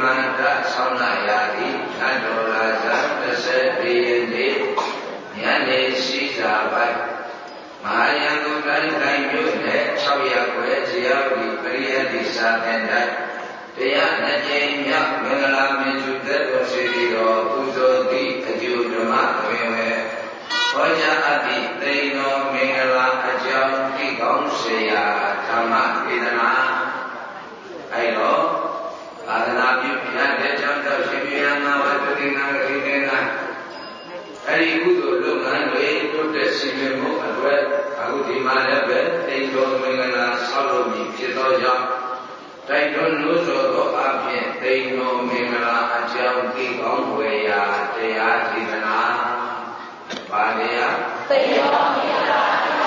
Mata Saunayati Chandoraza Tasabiyandi Nyane Sisabai Mahayandu Karikai Yune Chawyakwe Ziyawi Pariyati Satendai Deya Najenya Mengala Mensudato Siriro Pujoti Ajudama Kwewe Hoja Ati Teino Mengala Ajam Kikong Seya Tama Vidana Ayo Adana Bhupya Dechanta Shiviyana Vatutina Rinena Ari Kudu Lungan Lui Tutte Sivimu Adwe Agudi Malebe Teino Mengala Salomi Chitoja Taito Nuzo Apye Teino Mengala Ajam Kikong Weya Teya Tidana Padaya Teyo Mengala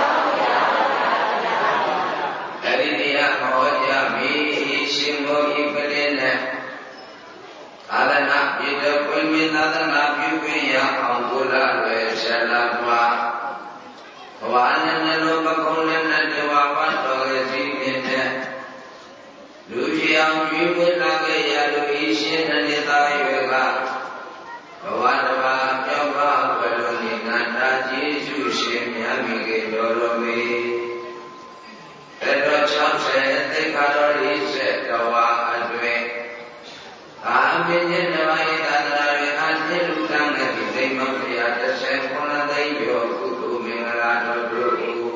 Aridiya Mahoja Mi Simbo Ipalene Adana Yida Kulmin Adana Bhupiya Angula Vesalabha Vanana Bakulena Devapan Togazine Lujiyam Bhupilagaya Luishin Anita Yoga Vanava Yoga Paluni Nanda Jesu Shimyamige Dorome Pedro Chapse Tekadori Setawa Adwe Amin Navai Danari Anilutang Demokria the Sekona Deyo Kutu Mingarado Guru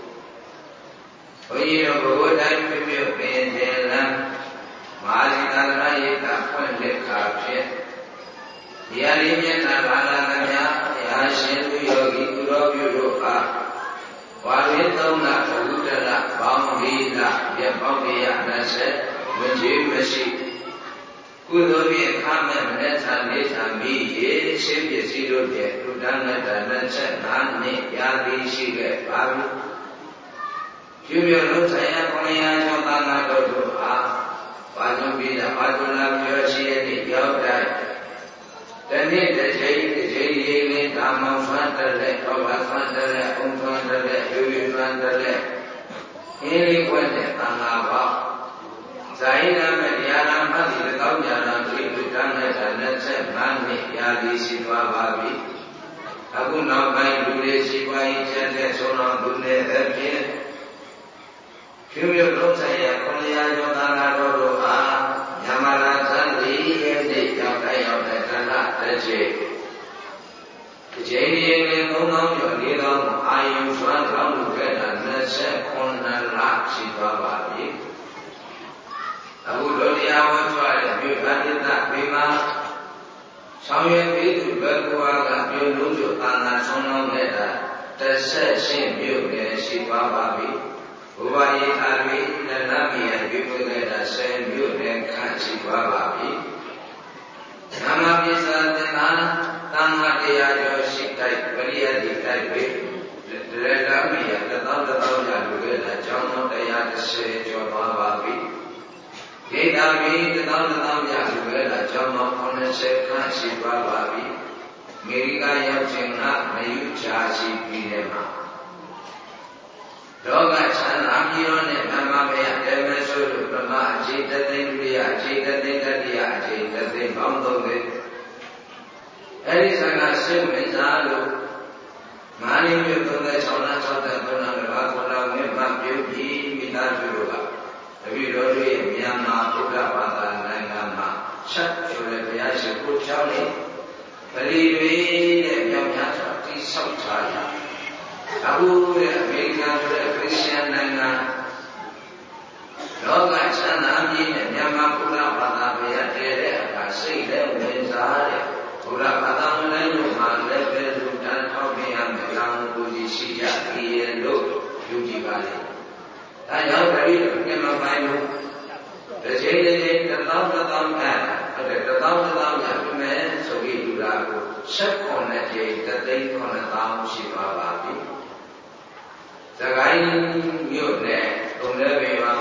Oyo Bodai Pipio Pendela Mazidana Yeta Ponde Kapse Yarimena Ranaganya Yashindu Yogi Kuroburuka Walitona Udala Bambila Yapamia Nase Mujimasi Kudobi Kamen Neta Neta Mi Sipi Sido Udana Nasa Nani Yadi Sige Babu Jumio Lutaya Konya Jotana Dodo Wajumila Wadula Yoshi Yodai Tani the Jay Dama Fantale, Oba Fantale, Fantale, Yuri Fantale, Hili Quente, Anaba, Zaina Mediana Mati, the Gaujana, Triputana, and Netset Mani, Yadi Siva Babi, Aguna Bai Dule Siva, Chente, Sona Dule, Epin, Cumio Rotaya, Konya Jotana Dodo, Yamara Zandi, and the Yakai of the Tana, the Jay. Jay Long Yodilon, I am Swan Ram Geta, Nasa Kona Raksi Bababi. Abudolia was right, you had it that Bima. Some year to Berkuaga, you lose your Tana Sono Neta, the said same you get Sibababi. Ubai Tabi, the Nabi and people get the same you then can't Sibababi. Namabisa the Nana. Tamatia Yoshi-type, Variety-type, the Redamia, the Tanda together, John Otaya, the Sage of Bababi. Getabi, the Tanda together, John on the Sekasi Bababi. Mirika Yachina, Mayuchashi Pinema. Doga San Akion and Mamma, Demeso, Brahma, Jita Dindia, Jita Dindia, Jita Dimbondo. Erisana Simizalo Mani Putuna Sona Sota Bakula Mima Beauty Minajuga. The Vidori Miyama Puka Pata Nangama Shut Shulapiashi Puchani Believe Yamyata Tisotaya Abu American Christian Nanga Loga Sanami and Yamakula Pata Beatere say them Wenzare. Ura Padamana, Level, and Tommy and the Language, Sija, Yellow, Beauty Valley. I know very well, the Jay, the Down man, but the Down man, so we do that. Set on a Jay, the day on a town, Shiva Babi. The guy knew that, from the Viva.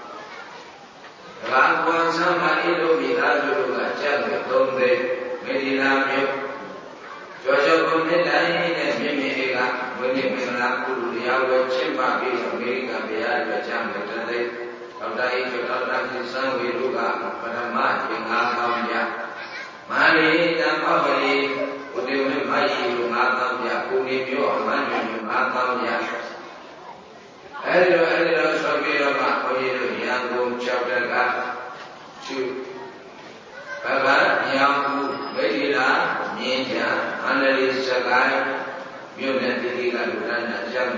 Rakwan Samari, Miraju, Jam, Tombe. Medina Mio Jojo Gomedai and Mimiga, when you can not put the hour Chimba, America, the Alba Jam, တော်တာဤတော်တာကိသံဝေရုကပရမသင်္ဃာကောင်းကြမာရိတံပပရိဥဒေဝိမယီလူငါကောင်းကြကိုနေပြောအမှန်တူငါကောင်းကြအဲဒီလိုဆိုပြီးတော့မှဘုန်းကြီးတို့ရန်ကုန်6တက်ကသူဘဂညောင်ဦးမိထီလာမြင်းချမန္တလေးစကိုင်းမြို့နယ်တိတိကလူတန်းအကြောင်း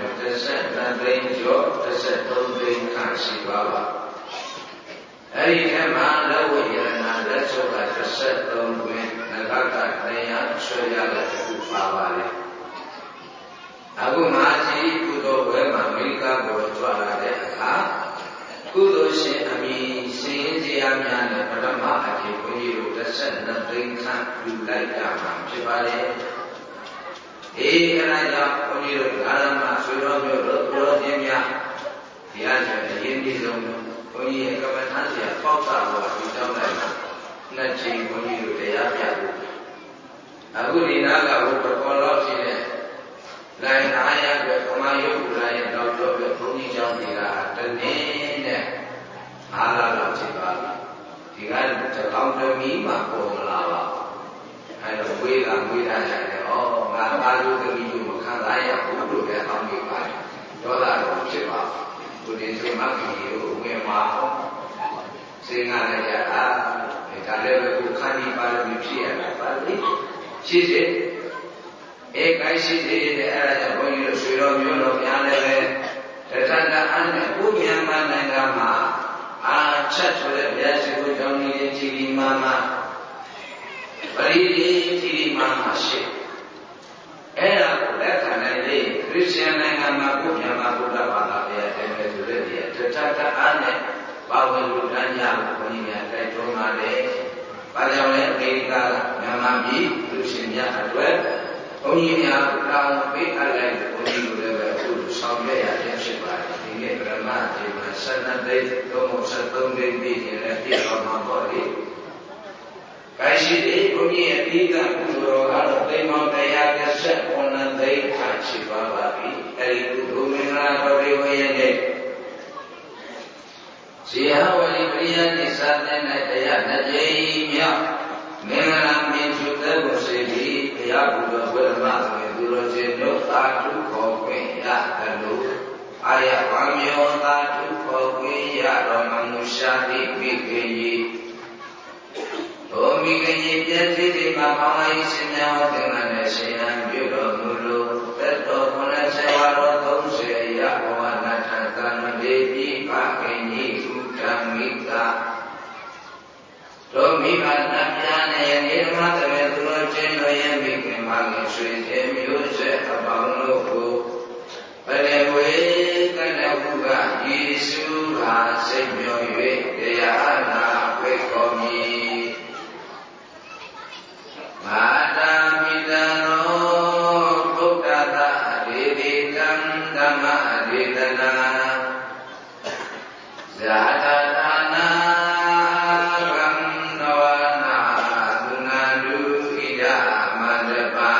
32သိန်းကျော်33သိန်းခန့်ရှိပါပါအဲဒီထဲမှာလက်ဝိရဏလက်ချုပ်က33တွင်ငကတရားဆွေရတဲ့ခုပါပါလေအခုမှာဒီကုသိုလ်ဝဲမှာအမေရိကကိုကြွလာတဲ့အခါကုသိုလ်ရှင်အမိရှင်ရင်တရားများနဲ့ပထမအဖြစ်ဘုန်းကြီးတို့32သိန်းခန့်ပြုလိုက်ကြမှာဖြစ်ပါလေအေးအဲ့ဒါကြောင့်ဘုန်းကြီးတို့ဓမ္မဆွေတော်မျိုးတို့ပြောခြင်းများတရားကျင့်အရင်ဒီဆုံးဘုန်းကြီးရဲ့ကမ္မထာဆရာပေါက်တာဘောဒီကြောင်းလိုက်မှာနှစ်ချိန်ဘုန်းကြီးတို့တရားပြဖို့အခုဒီနာကဘုပကောလောက်ရှိတဲ့လိုင်အားရတဲ့ကမယုတ်ကူလာရဲ့တောက်တော့ဘုန်းကြီးကျောင်းတွေကတနေ့နဲ့အားလာတော့ဖြစ်ပါပြီဒီကတကောင်းသမီးမှပေါ်မလာပါအဲတော့ဝေးတာရတယ်ဩငါအားလုံးသမီးတို့မခံစားရဘူးလို့လည်းအောင်းနေပါတယ်ဒေါသတော့ဖြစ်ပါဘုရင်စိတ်မကြီးတို့ဝင်ပါစေငါလည်းရတာဒါလည်းပဲကိုခန္ဒီပါလို့ဖြစ်ရတာပါလေရှိစေကိုင်းရှိသေးတယ်အဲ့ဒါကြောင့်ဘုန်းကြီးတို့ဆွေတော်မျိုးတော်များလည်းပဲတထတအားနဲ့ဥပ္ပယမနိုင်ငံမှာအာချက်ဆိုတဲ့ဘုရားရှိခိုးကြောင်းကြီးကြီးကြီးမားမားပရိဒီကြီးမားမားရှိအဲ့ဒါကိုလက်ခံနိုင်လေခရစ်ယာန်နိုင်ငံမှာဥပ္ပယမဗုဒ္ဓဘာသာတရားတယ်ပဲဆိုတဲ့ဒီတထတအားနဲ့ပါဝင်လူတန်းကြဘုန်းကြီးများတိုက်တွန်းပါတယ်။ဘာကြောင့်လဲအမေရိကမြန်မာပြည်လူရှင်များအတွက်ဘုန်းကြီးများတောင်းပေးအပ်လိုက်ဘုန်းကြီးတို့လည်းပဲအခုဆောင်ရွက်ရခြင်းဖြစ်ပါတယ်ဒီနေ့ပရမတ်ဒီမှာ7သိန်း33သိန်းပြည်နေတဲ့ပြည်တော်မှာပေါ့လေ။ကိုင်းရှိတဲ့ဘုန်းကြီးရဲ့ဒီကကုသိုလ်တော်ကတော့သိမ်းပေါင်း139သိန်းခန့်ရှိပါပါပြီ။အဲဒီကုသိုလ်မင်္ဂလာတော်တွေဝေရတဲ့ဇေဟဝရိပရိယတိသတ်တဲ့တရားနှစ်ကြိမ်မြောက်မင်္ဂလာမြင့်ကျုတဲ့ဘုစေတီဘုရားဘုရားဝိရမဆိုရင်သူတော်ရှင်တို့သာဓုခေါ်ခွင့်ရတယ်လို့အာရဝံယောသာဓုခေါ်ခွင့်ရတော်မမူရှာတိမိခင်ကြီးတို့မိခင်ကြီးပြည့်စုံဒီမှာပေါင်းလိုက်ရှင်များဟောသင်္ကန်းနဲ့ရှင်ဟန်ပြုတော်မူလို့သက်တော်90ဝါတော်30ရဘဝနာထသံမေတိပခင်ကြီးဓမ္မိကတို့မိဘနှပြားနဲ့နေမတဲ့သူတို့ချင်းတို့ရဲ့မိခင်မငယ်ဆွေခြင်းမျိုးဆက်အပေါင်းတို့ကိုပရိဝေကနဟုကယေရှုဟာစိတ်မြော်၍တရားနာဝေခေါ်မည်မာတာမိတံရောဘုဒ္ဓတာဒေတိတံဓမ္မဒေသနာဇာတနာနာရံနဝနာသုနာဒုဣဒမန္တပံ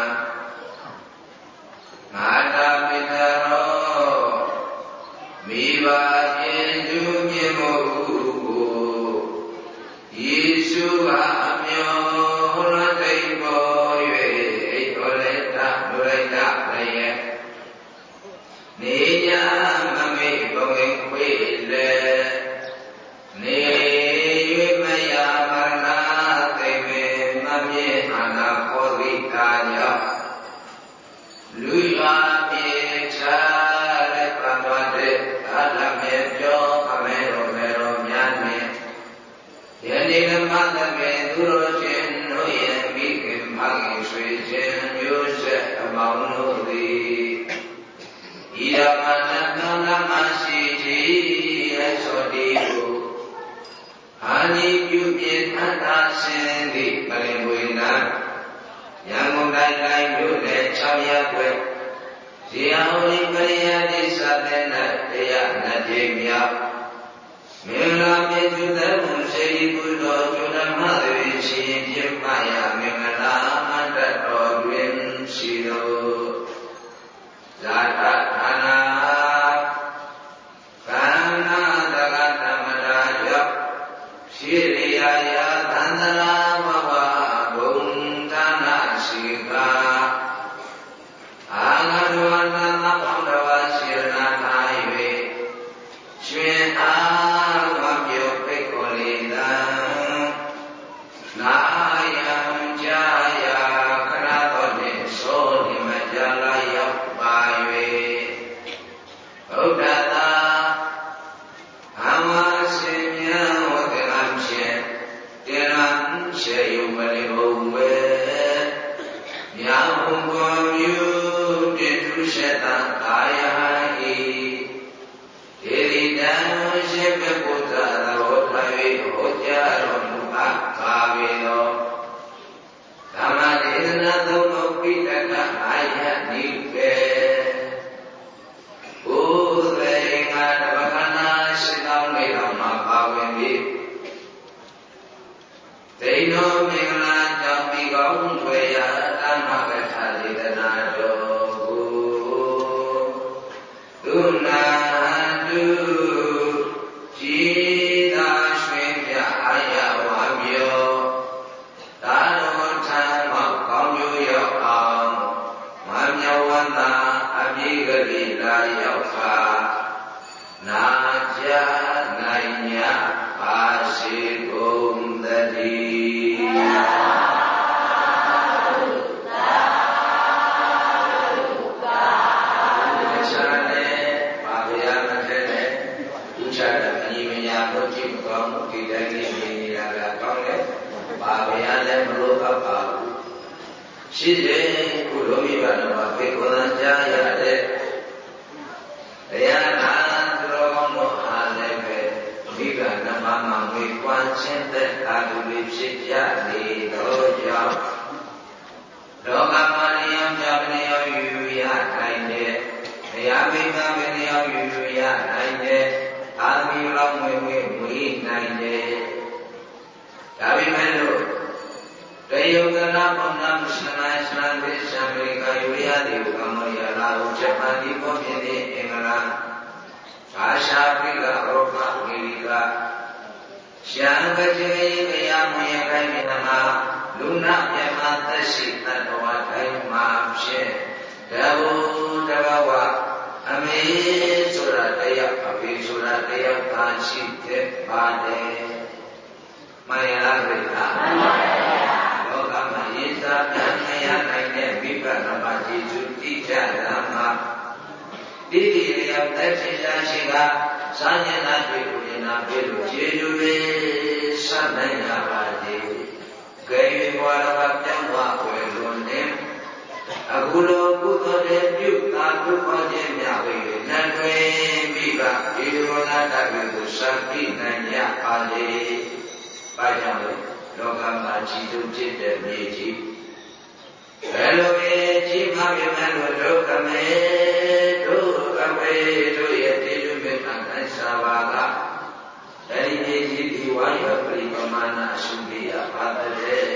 မာတာပိတရောမိဘပြေသူမြင့်မို့ကိုယေရှုကအမျောရတိတ်ပေါ်၍ဣတောလေတဒုရိတပယေနေညာမမေဘဝေခွေလေနေ၍မယမရဏသိမေမမြေအနာခောတိကာယောလူလာပြေချာတဲ့ပမတဲ့သာလမေပြောအမေရောမေရောများနဲ့ယနေ့ဓမ္မသမေသူတော်ရှင်တို့ရဲ့မိခင်မဂင်ဆွေခြင်းမျိုးဆက်အမောင်းတို့သည်ဤရမဏကလမရှိခြင်းအစောတိကိုအာနိပြုပြင်းထတာရှင်သည်ပရိဝေနာရန်ကုန်တိုင်းတိုင်းမြို့နယ်6ရပ်ွယ်ဇေယဝိပရိယတိသတ်တဲ့တရားနှစ်ကြိမ်မြောက်မင်္ဂလာမြေကျုတဲ့ဘုစေတီဘုတော်ကျုဓမ္မသတိရှင်ပြမယမင်္ဂလာမန္တတော်တွင်ရှိတော်ဇာတဌာနာကန္နာတကတပါ၍ဗုဒ္ဓသာအမရှင်မြတ်ဝကံဖြင့်တရံရှိယုံမလီဘုံဝေမြောင်ဘောမြူတိတုရှတံကာယဟိဒေဝိတံရှိကပုတ္တရောထဝေဟောကြားတော်မူအပ်ပါပေသောဓမ္မဒေသနာသုံးတော်ပိဋကအာယနိကေဘုသေငါတပခဏရှိသောနေတော်မှာပါဝင်ပြီးဒိဋ္ဌောမင်္ဂလာကြောင့်ဒီကောင်းထွေရာဓမ္မကထာဒေသနာတော်ကိုသုနာတုကြည်သာရွှင်ပြအာရဝါမြောသာတော်ထံမှာကောင်းကျိုးရောက်အောင်မမြောဝန္တာအပြည့်ကလေးလာရောက်ခါနာကြနိုင်ညပါရှိကုန်သတည်းရှိတဲ့ကုလိုမိဘတော်မှာဖေကိုယ်သာကြားရတဲ့တရားနာတော်ကောင်းတို့အားလည်းပဲမိဘနှမမှာငွေပွားခြင်းသက်သာသူတွေဖြစ်ကြနေတော့ကြောင့်လောကမှာလျောင်းကြပလျောင်းယူရနိုင်တဲ့တရားမိဘပလျောင်းယူရနိုင်တဲ့အာမီလောင်းငွေမွေနိုင်တဲ့ဒါပေမဲ့လို့တယုံကနာဘုံနာမရှင်နာစံဝိသံဝေကယုရတိကမ္မရလာဟုချက်ပန်ဒီပေါ်ပြင်းတဲ့အင်္ဂလာသာရှာပိကရောဂဝိရိကရှံကတိကယမယခိုင်မြတ်မှာလူနာမြတ်မှာသက်ရှိတတ္တဝါတိုင်းမှာဖြစ်တဘူတဘဝအမေဆိုတာတရားအဖေဆိုတာတရားသာရှိတဲ့ပါတယ်မှန်ရလားဗျာမှန်ပါဗျာယေသာပြန်ခရနိုင်တဲ့မိဘနမကျေစုတိကျတာမှာတိတိရယသက်ချင်ရှိကစာဉာဏ်တွေ့ကိုဉာဏ်ပြလို့ကျေစုပဲစနိုင်ရပါသည်။ကေဘဝရကပြောင်းသွားွယ်လွန်နေအခုလိုကုသိုလ်တဲ့ပြုတာဒုက္ခခြင်းများဝေနတ်တွေမိဘဒီလိုနာတတ်ကိုစံပြနိုင်ရပါလေ။ဘာကြောင့်လဲလောကမှာကြည်သူဖြစ်တဲ့မြေကြီးဘယ်လိုပဲကြီးမှပြမယ်လို့လောကမေတို့အပေတို့ရဲ့တေလူမေတ္တာနဲ့စာပါကအဲဒီမြေကြီးဒီဝါရပရိပမာဏအရှုပြရပါတယ်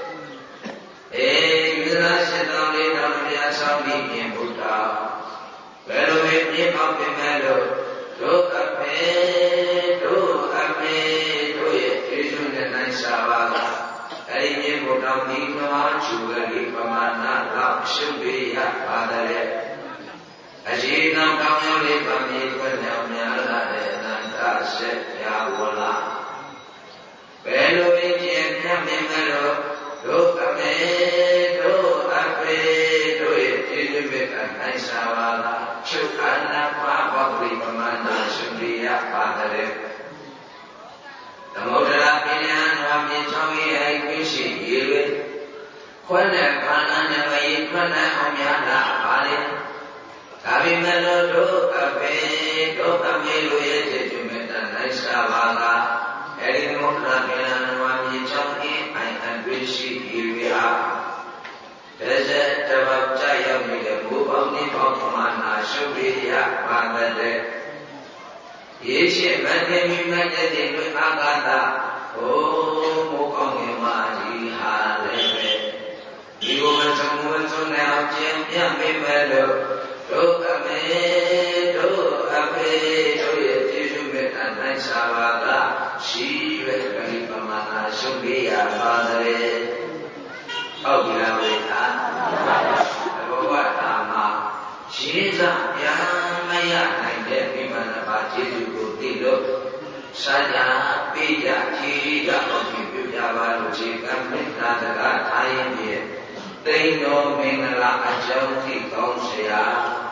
ဒီလာရှိတော်လေးတော်ဘုရားဆောင်ပြီးမြင်ဘုရားဘယ်လိုပဲမြင်အောင်ပြမယ်လို့တို့အပေတို့အပေတို့ရဲ့တေလူနဲ့နိုင်စာပါကအဲဒီမြေဘုရားဒီမှာချူကလေးပမာဏလောက်ရှုပြရပါတယ်အရှင်နာကောင်းရောက်လေးပါမြေခွင့်မြောင်များလာတဲ့အနန္တဆက်ရာဝလာဘယ်လိုပဲကြည်ပြတ်မြင်မယ်လို့တို့အမေတို့အဖေတို့ရဲ့ဒီလိုပဲနိုင်စာပါလားချုပ်အနာပါဘောဂိပမာဏရှုပြရပါတယ်သမုဒ္ဒရာပိဏံဝါမြေချောင်းရဲ့အိခွင့်ရှိရေတွေခွန်းတဲ့ခန္ဓာနဲ့မရေခွန်းတဲ့အောင်များတာပါလေဒါပေမဲ့လို့တို့အဖေတို့အမေတို့ရဲ့စေတုမေတ္တာနိုင်စာပါကအဲဒီသမုဒ္ဒရာပိဏံဝါမြေချောင်းရဲ့အိအတွေ့ရှိရေတွေဟာတဇက်တပတ်ကြရောက်နေတဲ့ဘုဘောင်းဒီဘောင်းပမာဏရှုပြရပါတယ်ရေရှိမတ္တမိမတ္တတိဝိအာဂတာဘုမောကောင်းငယ်မကြီးဟာလည်းပဲဒီဘုမဆုံးဝတ်ဆုံးနဲ့အောင်ကျင့်ပြမိမဲ့လို့တို့အမေတို့အဖေတို့ရဲ့ကျေးဇူးမေတ္တာနိုင်စာပါကရှိရွယ်ပရိပမာဏရှုပြရပါတယ်ဟုတ်ပြီလားဝိသာဘဝတာမှာရှင်းစားပြန်မရနိုင်တဲ့မိမနာပါကျေးဇူးကိုသိလို့စာညာပေးကြခြေကအောင်ပြုကြပါလို့ခြေကမေတ္တာစကားထားရင်ဖြင့်တိန်တော်မင်္ဂလာအကြောင်းသိကောင်းเสีย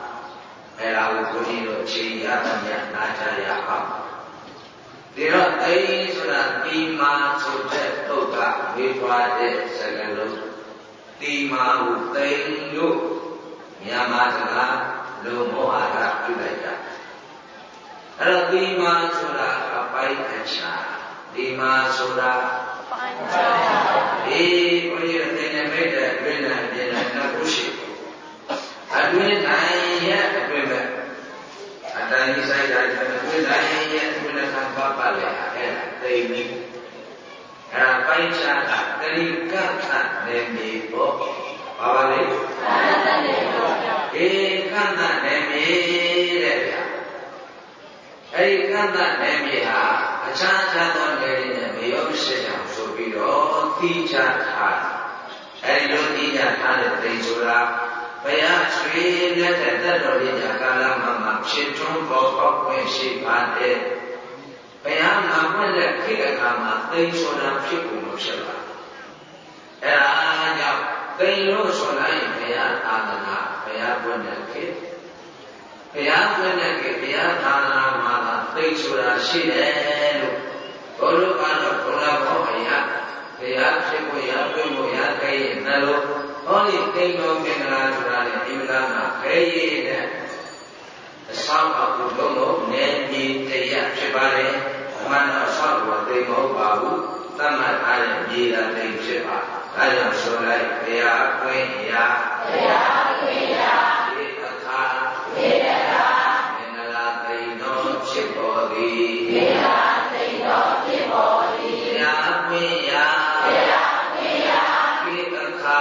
အဲ့ဒါကိုဘုန်းကြီးတို့ချိန်ရသမျှနားကြရအောင်ဒီတော့သိဆိုတာတိမာဆိုတဲ့တုတ်ကဝေထွားတဲ့စကားလုံးတိမာကိုသိလို့မြန်မာစကားလုံမောဟာကပြုလိုက်တာအဲ့တော့တိမာဆိုတာအပိုင်းအချာတိမာဆိုတာပိုင်းအချာဒီဘုန်းကြီးတို့သင်တဲ့မိတ်တဲ့အတွင်းနဲ့ပြင်တဲ့နှစ်ခုရှိအတွင်းနိုင်ရဲ့အတွင်းပဲအတိုင်းဆိုင်တိုင်းအတွင်းနိုင်ရဲ့အတွင်းနဲ့ကပ်ပါလေအဲ့ဒါသိပြီအဲ့ဒါပိုင်းခြားတာတတိကတ်ထနေပြီပေါ့ဘာပါလဲကတ်ထနေပေါ့အေးကတ်ထနေပြီတဲ့ဗျာအဲ့ဒီကတ်ထနေပြီဟာအခြားခြားသောနေနဲ့မရောရှိအောင်ဆိုပြီးတော့သိချထားအဲ့ဒီလိုသိချထားတဲ့သိဆိုတာဘုရားရွှေလက်တဲ့တတ်တော်လေးညာကာလမှာဖြစ်ထွန်းပေါ်ပေါက်ခွင့်ရှိပါတယ်ဘုရားမှာဖွင့်တဲ့ခေတ်အခါမှာသိဆိုတာဖြစ်ကုန်လို့ဖြစ်ပါအဲ့ဒါကြောင့်သိလို့ဆိုလိုက်ဘုရားသာသနာဘုရားဖွင့်တဲ့ခေတ်ဘုရားဖွင့်တဲ့ခေတ်ဘုရားသာသနာမှာသိဆိုတာရှိတယ်လို့ဘုရားကတော့ဘုရားဘောအရာဘုရားဖြစ်ကိုရပြုလို့ရခဲ့ရင်လည်းဟောဒီတိမ်တော်မင်္ဂလာဆိုတာလေဒီကမှာခဲရည်တဲ့အဆောင်အကူလုံးလုံးနေပြည်တရားဖြစ်ပါလေအမှန်တော့ဆောက်တော်တိမ်မဟုတ်ပါဘူးသတ်မှတ်ထားတဲ့မြေသာတိမ်ဖြစ်ပါဒါကြောင့်ဆိုလိုက်ဘုရားခွင့်ရာဘုရားခွင့်ရာဒီအခါဒီအခါမင်္ဂလာတိမ်တော်ဖြစ်ပေါ်သည်မင်္ဂလာတိမ်တော်ဖြစ်ပေါ်သည်ဘုရားခွင့်ရာဘုရားခွင့်ရာဒီအခါ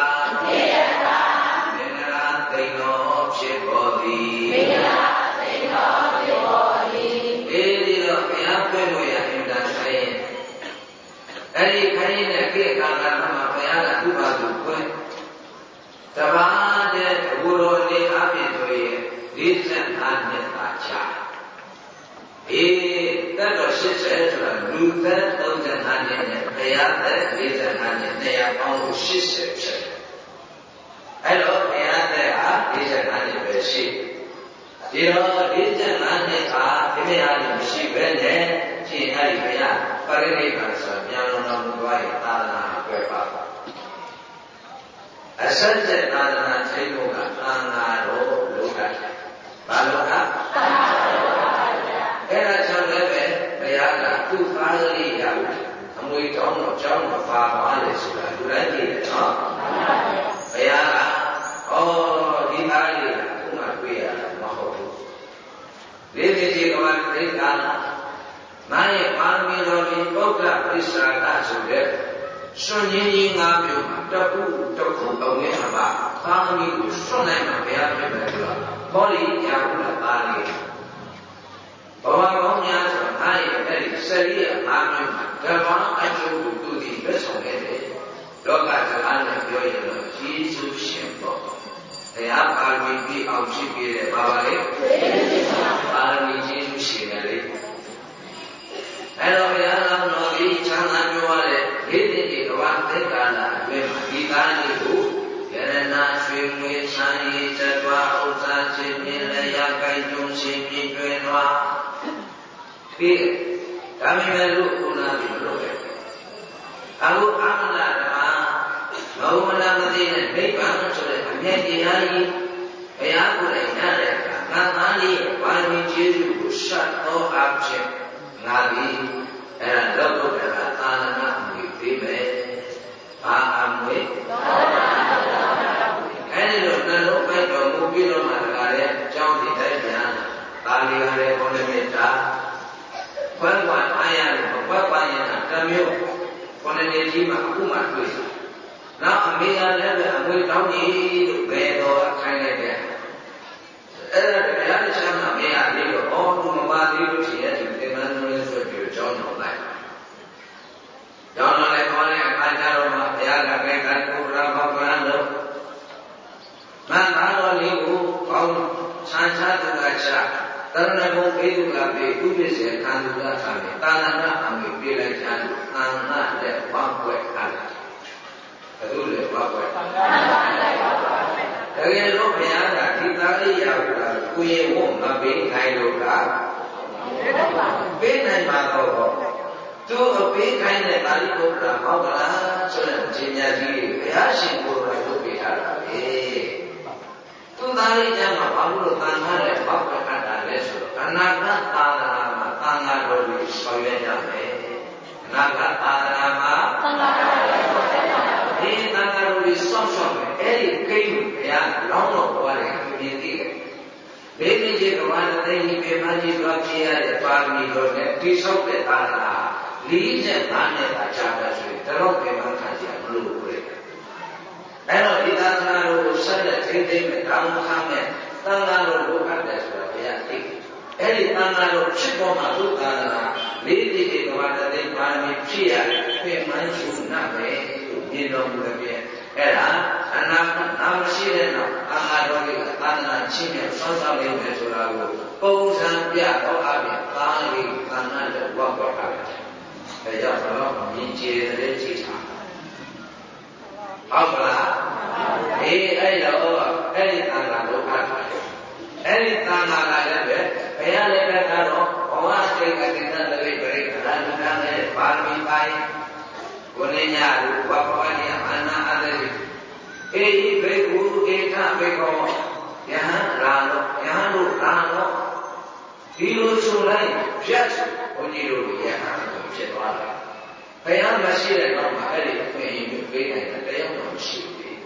ဖြစ်ပေါ်သည်မင်္ဂလာသိတော်ဖြစ်ပေါ်သည်ဒီတော့ဘုရားဖွင့်လို့ရအင်တာဆိုင်အဲ့ဒီခိုင်းတဲ့ကိကာလမှာဘုရားကဥပါဒုဖွင့်တပါးတဲ့ဘုရောလေးအပြင်ဆိုရင်45နှစ်သာချာအေးတတ်တော်80ဆိုတာလူသက်35နှစ်နဲ့ဘုရားသက်45နှစ်200ပေါင်းလို့80ဖြစ်အဲ့တော့ဘုရားသက်ဟာ45နှစ်ပဲရှိဒီတော့45နှစ်ဟာဒီနေ့အားဖြင့်မရှိပဲနဲ့ရှင်းအဲ့ဒီဘုရားပရိနိဗ္ဗာန်ဆိုပြန်လုံးတော်မူသွားရင်သာသနာ့ပဲပါအဆက်ဆက်သာသနာထိတ်ဖို့ကသံဃာတော်လောကဘာလို့ကအဲ့ဒါကြောင့်လည်းပဲဘုရားကသူ့သားကလေးရအမွေတောင်းတော့ကျောင်းမပါပါလေဆိုတာလူတိုင်းသိတယ်နော်ဘုရားကဒီသားလေးကခုမှတွေ့ရတာမဟုတ်ဘူးဒီဒီကမှသိတာနာရဲ့ပါရမီတော်ဒီပုဂ္ဂပရိစ္ဆာကဆိုတဲ့စွန့်ရင်းကြီး၅မျိုးမှာတခုအဝင်းအပါပါရမီကိုစွန့်နိုင်မှာဘုရားပြတယ်ဆိုတော့ဟောဒီညာဘုရားပါဠိဘဝကောင်းများဆိုနာရဲ့အဲ့ဒီစရိယ၅မျိုးမှာကမ္ဘာအကျိုးကိုသူဒီလက်ဆောင်ခဲ့တယ်လောကစကားနဲ့ပြောရင်တော့ယေရှုရှင်ပေါ့တရားပါရမီပြည့်အောင်ဖြစ်ပြတဲ့ဘာပါလဲပါရမီယေရှုရှင်တယ်လေအဲ့တော့ဘုရားတော်ဒီချမ်းသာကြွားတဲ့ဒီတိကဘာသက္ကာလအတွင်းမှာဒီသားလေးကိုယရနာရွှေငွေဆန်းရည်သက်ွားဥစ္စာချင်းမြင်လည်းရကိုင်ကျုံရှင်ပြည့်တွင်သွားပြီးဒါမှမဟုတ်လို့ခုနကပြောတယ်အခုအာမနာဓမ္မမௌမနာမသိတဲ့နိဗ္ဗာန်ဆိုတဲ့အမြတ်တရားကြီးဘုရားကိုယ်တိုင်ရတဲ့အခါငါသားလေးပါရမီကျေးဇူးကိုရှတ်သောအဖြစ်ငါသည်အဲ့ဒါလောကုတ္တရာသာသနာ့အမွေပေးမယ်။ဘာအမွေအဲ့ဒီလိုနှလုံးပိုက်တော်မူပြီးတော့မှတခါလေအကြောင်းဒီတိုင်းပြန်သာလီကလည်းဘုရားမေတ္တာဘယ်မှာအားရတယ်ဘဝပါရင်တမျိုးဘုရားနေကြီးမှာအခုမှတွေ့တယ်။နောက်အမေကလည်းအမွေတောင်းကြီးလို့ဘယ်တော်ခိုင်းလိုက်တဲ့အဲ့ဒါတရားတစ်ချက်မှမရသေးလို့အော်ဘုမပါသေးလို့ရှိရဲ့ဒီသင်္ကန်းလေးဆိုပြီးကြောင်းတော်လိုက်ကြောင်းတော်လိုက်ခေါ်တဲ့အခါကျတော့မှဘုရားကခိုင်းတိုင်းကိုရာဘောကရန်လို့မန္တာတော်လေးကိုကောင်းဆန်းချသူကချတရဏဂုံပေးသူကပေးဥပ္ပစေခံသူကခံတယ်တာဏနာအမိပြေးလိုက်ချမ်းလို့အန္နတဲ့ဝါကွက်အားဘယ်လိုလဲဝါကွက်တကယ်လို့ဘုရားကဒီသားလေးရောက်လာကိုယ်ရဲ့ဝတ်မပေးနိုင်လို့လားပေးနိုင်မှာတော့သူအပေးခိုင်းတဲ့ပါဠိပုဒ်ကမဟုတ်လားဆိုတဲ့အရှင်မြတ်ကြီးဘုရားရှင်ကိုယ်တော်လုပ်ပေးထားတာပဲသူသားလေးကျမ်းမှာဘာလို့တန်ခါတဲ့ဘောက်ကခတ်တာလဲဆိုတော့အနာဂတ်သာသနာမှာသံဃာတော်တွေဆောင်ရွက်ကြမယ်အနာဂတ်သာသနာမှာသံဃာတော်တွေဆောင်ရွက်ကြမယ်ဒီသံဃာတော်တွေစောင့်ရှောက်မယ်အဲ့ဒီကိန်းကိုဘုရားလောင်းတော်ပေါ်တယ်သူမြင်သိတယ်ဘေးကြီးကဘာနဲ့သိနေပြမကြီးသွားပြရတဲ့ပါရမီတော်နဲ့တိဆောက်တဲ့သာသနာ45နှစ်သာကြာတာဆိုရင်တော့ပြမခံကြမလို့ပြည့်အဲ့တော့ဒီသာသနာတော်ကိုဆက်လက်ထိန်းသိမ်းမဲ့တောင်းခံမဲ့သံဃာတော်လိုအပ်တယ်ဆိုတာဘုရားသိအဲ့ဒီသံဃာတော်ဖြစ်ပေါ်မှာသုသာသနာလေးတိတိကဘာတသိပါရမီဖြစ်ရတဲ့ပြင်မှန်းချုပ်နာပဲလို့မြင်တော်မူတဲ့ပြည့်အဲ့ဒါအနာနာမရှိတဲ့နောက်သံဃာတော်တွေကသာသနာချင်းနဲ့ဆောင်းဆောင်းနေတယ်ဆိုတာကိုပုံစံပြတော့အပြင်သာလေးသံဃာတော်ဝတ်ပေါ်တာပဲဒါကြောင့်တော့မြင်ကြည်တဲ့ကြည်ထားဟုတ်ပါလားအေးအဲ့တော့အဲ့ဒီသံဃာတော်အားထားအဲ့ဒီသံဃာကလည်းပဲဘုရားလည်းပဲကတော့ဘဝစိတ်ကတိတ္တတိပရိက္ခဏလူကနဲ့ပါရမီပိုင်းကိုနေညာလူဘဝညအနာအတိအေဤဘေကုဧကဘေကောယဟန်လာတော့ယဟန်တို့လာတော့ဒီလိုဆိုလိုက်ဖြတ်ဘုန်းကြီးတို့ယဟန်တို့ဖြစ်သွားတယ်ဘုရားမရှိတဲ့တော့မှအဲ့ဒီအခွင့်အရေးကိုပေးနိုင်တဲ့တရားတော်မရှိဘူး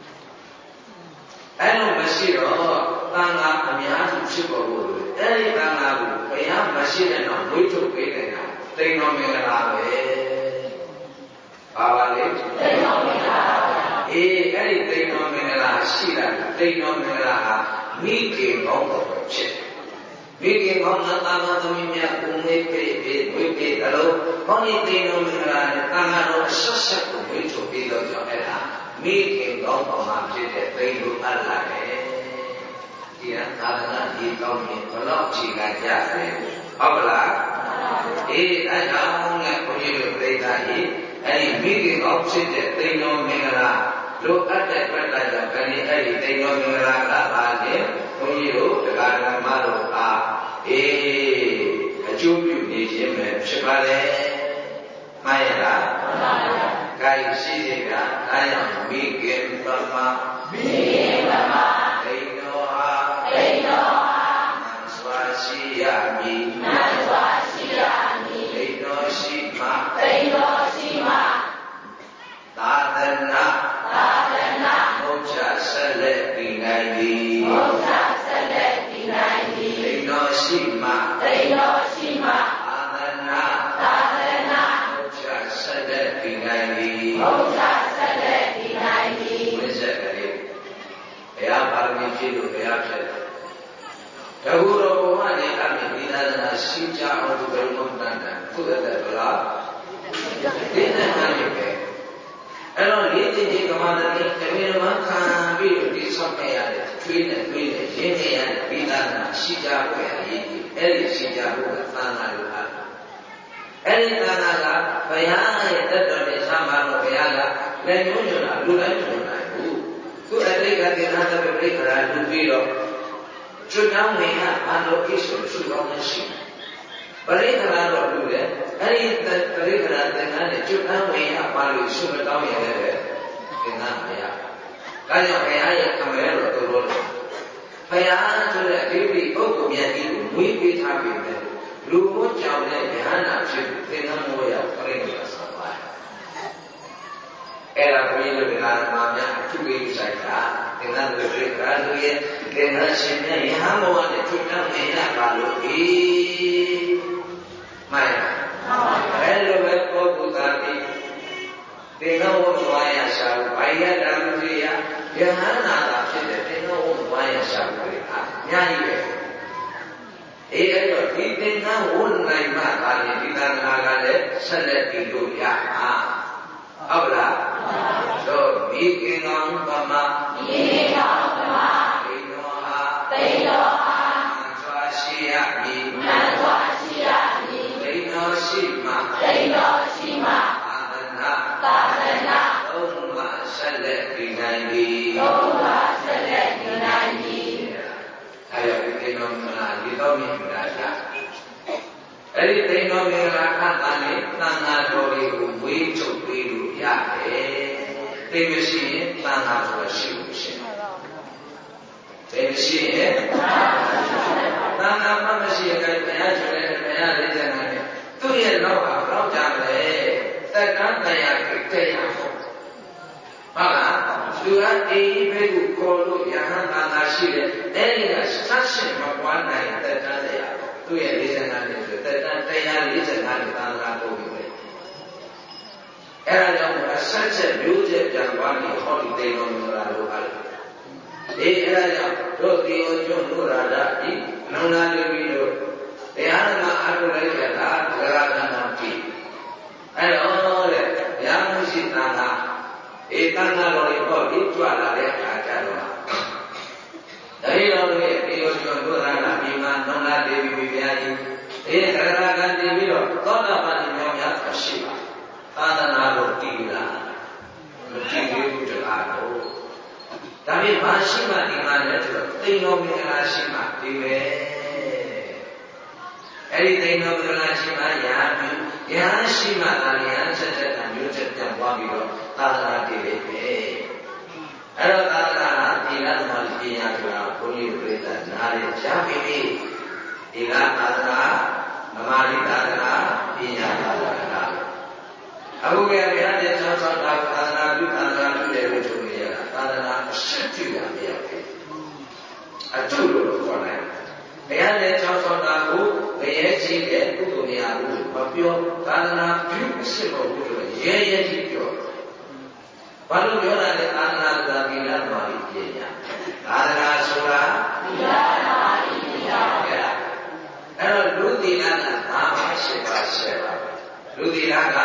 အဲ့လိုမရှိတော့သံဃာအများစုဖြစ်ပေါ်လို့အဲ့ဒီသံဃာကိုဘုရားမရှိတဲ့တော့ဝိထုပေးနိုင်တာတိမ်တော်မင်္ဂလာပဲပါပါလေတိမ်တော်မင်္ဂလာအေးအဲ့ဒီတိမ်တော်မင်္ဂလာရှိတာတိမ်တော်မင်္ဂလာဟာမိခင်ကောင်းတော်ဖြစ်မိခင်ကောင်းတဲ့သာမန်သမီးများကိုမေးပေးဝိပေးတယ်လို့ဘုန်းကြီးတိမ်တော်မင်္ဂလာနဲ့သာမန်တော်ဆက်ဆက်ကိုဝိထုပေးတော့ကြောင့်အဲ့ဒါမိခင်ကောင်းတော်မှာဖြစ်တဲ့တိမ်လို့အပ်လာတယ်ဒီကသာသနာဒီကောင်းရင်ဘလို့ချိန်ကကြတယ်ဟုတ်ပါလားအေးအဲ့ကြောင့်လည်းဘုန်းကြီးတို့ပြိဿကြီးအဲ့ဒီမိခင်ကောင်းဖြစ်တဲ့တိမ်တော်မင်္ဂလာလိုအပ်တဲ့ပြတ်တာကြောင့်အဲ့ဒီတိမ်တော်မင်္ဂလာကပါလေဘုန်းကြီးတို့တရားဓမ္မတို့အားအေးအကျိုးပြုနေခြင်းပဲဖြစ်ပါလေမှန်ရလားမှန်ပါဗျာကိုယ်ရှိတဲ့ကအားရမိခင်ပမမိခင်ပမတိမ်တော်ဟာတိမ်တော်ဟာနတ်စွာရှိရမည်နတ်စွာရှိရမည်တိမ်တော်ရှိမှတိမ်တော်ရှိမှသာသနာသာသနာဘုရားဆက်လက်ပြီးနိုင်သည်ဘုရားဆက်လက်ပြီးနိုင်သည်တိမ်တော်ရှိမှတိမ်တော်ရှိမှသာသနာသာသနာဘုရားဆက်လက်ပြီးနိုင်သည်ဘုရားဆက်လက်ပြီးနိုင်သည်ဝိဇ္ဇကလေးဘုရားပါရမီဖြည့်လို့ဘုရားဖြစ်တယ်တကူတော်ဘုရားရဲ့အမိဒီသာသနာရှိကြအောင်သူဘယ်လိုမှတန်တယ်သူ့တဲ့ဗလားဒီနဲ့မှလည်းပဲအဲ့တော့ဒီတိတိကမ္မတတိတမင်မခံပြီးတော့ဒီဆောက်ခဲ့ရတဲ့ထွေးနဲ့ထွေးနဲ့ရင်းနေရတဲ့ပိသနာရှိကြွယ်အရေးကြီးအဲ့ဒီရှိကြဖို့ကသံဃာလိုအပ်အဲ့ဒီသံဃာကဘုရားရဲ့တတ်တော်နဲ့ဆံပါတော့ဘုရားကလည်းညွှန်ညွှန်တာလူတိုင်းညွှန်နိုင်ဘူးသူအတိတ်ကသင်္ခါရပြိပ္ပရာလူပြီးတော့ကျွတ်တောင်းနေကအလောကိစ္စကိုရှုကောင်းနေရှိပရိက္ခဏတော့လူတယ်အဲ့ဒီပရိက္ခဏသင်္ကန်းနဲ့ကျွတ်တန်းဝင်ရပါလို့ရှုမတောင်းရင်လည်းသင်္ကန်းမရဒါကြောင့်ဘုရားရဲ့ကံမဲတော်တော်လို့ဘုရားဆိုတဲ့အတိပိပုဂ္ဂိုလ်မြတ်ကြီးကိုမွေးပေးထားပြီလေလူဘုကြောင့်လည်းဉာဏ်နာဖြစ်သင်္ကန်းမိုးရောက်ပရိက္ခဏဆောပါတယ်အဲ့ဒါဘုရားတို့ကမာများအထုကိဆိုင်တာသင်္ကန်းတွေပရိက္ခဏတို့ရဲ့သင်္ကန်းရှင်နဲ့ယဟန်ဘဝနဲ့ကျွတ်တန်းဝင်ရပါလို့မှန်ပါပါအဲ့လိုပဲပုဂ္ဂိုလ်သားတိသင်္ကန်းဝတ်သွားရရှာလို့ဘာယတံတိယယဟန္တာသာဖြစ်တဲ့သင်္ကန်းဝတ်သွားရရှာလို့အများကြီးပဲအေးအဲ့တော့ဒီသင်္ကန်းဝတ်နိုင်မှသာရင်ဒီသံဃာကလည်းဆက်လက်ပြီးလို့ရမှာဟုတ်လားတော့မိခင်ကောင်ပမမိခင်ကောင်ပမတိန်တော်ဟာတိန်တော်ဟာနတ်စွာရှိရမည်နတ်စွာရှိရမည်တိန်တော်ရှိမှတိန်တော်ရှိမှသာသနာသာသနာသုံးပါးဆက်လက်ပြီးနိုင်သည်သုံးပါးဆက်လက်ပြီးနိုင်သည်အဲ့ဒါသိတော်မင်္ဂလာဒီတော့မြင်တာကြအဲ့ဒီသိတော်မင်္ဂလာခတ်တာနဲ့သံဃာတော်တွေကိုဝေးချုပ်ပေးလို့ရတယ်သိမရှိရင်သံဃာတော်ရှိလို့ရှိတယ်သိမရှိရင်သံဃာမှမရှိရင်ဘုရားရှင်လည်းဘုရားလေးတဲ့နဲ့သူ့ရဲ့လောကလောက်ကြတယ်တက္ကသယကိတ္တယဟုတ်လားသူကအေးဘိကုခေါ်လို့ယဟန်သာသာရှိတယ်အဲ့ဒီကဆက်ရှင်မပွားနိုင်တက္ကသယသူ့ရဲ့45နှစ်ဆိုတက္က145နှစ်သာသာလုပ်ပြီးပဲအဲ့ဒါကြောင့်အဆက်ချက်မျိုးချက်ပြန်သွားပြီးဟောဒီတေတော်မူလာလို့အားလို့ဒီအဲ့ဒါကြောင့်တို့တေယောကျွန်းတို့ရာဓဒီနောင်နာလူကြီးတို့တရားနာအားထုတ်လိုက်ကြတာသရဂနာတိအဲ့တော့တဲ့ဗျာမရှိတန်ခါဧတန်ခါတော်လေးပေါ့ဒီကြွလာတဲ့အခါကျတော့ဒါရီတော်ရဲ့တေယောကျွန်းတို့ရာဓဒီမှာနောင်နာဒေဝီဘုရားကြီးဒီသရဂနာတင်ပြီးတော့သောတာပန်မြောက်များရှိပါသာသနာတော်တည်လာမတည်သေးဘူးတရားတော်ဒါပေမဲ့ဘာရှိမှဒီမှာလဲဆိုတော့သိတော်မင်္ဂလာရှိမှဒီပဲအဲ့ဒီသိတော်မင်္ဂလာရှိမှရာပြီးရာရှိမှသာလျာဆက်ဆက်တာမျိုးချက်ပြန်သွားပြီးတော့သာသနာတည်လေပဲအဲ့တော့သာသနာတည်လာမှပညာဆိုတာဘုန်းကြီးပြိဿနားရကြပြီဒီကသာသနာဓမ္မရိသာသနာပညာသာသနာအခုကဘုရားတဲ့ဆောင်းဆောင်းတာသာသနာပြုတယ်လို့ဆိုနေရတာသာသနာအရှိတ်ပြုရမရဘူးအကျုပ်လို့ခေါ်လိုက်ဘုရားတဲ့ဆောင်းဆောင်းတာကိုငရဲကြီးတဲ့ကုသိုလ်များဘူးမပြောသာသနာပြုအရှိတ်ဖို့လို့ရဲရဲကြီးပြောဘာလို့ပြောတာလဲသာသနာသာသီလတော်ကြီးပြညာသာသနာဆိုတာသီလတော်ကြီးပြညာအဲ့တော့လူသီလကဘာမှရှိပါရှိပါလူသီလက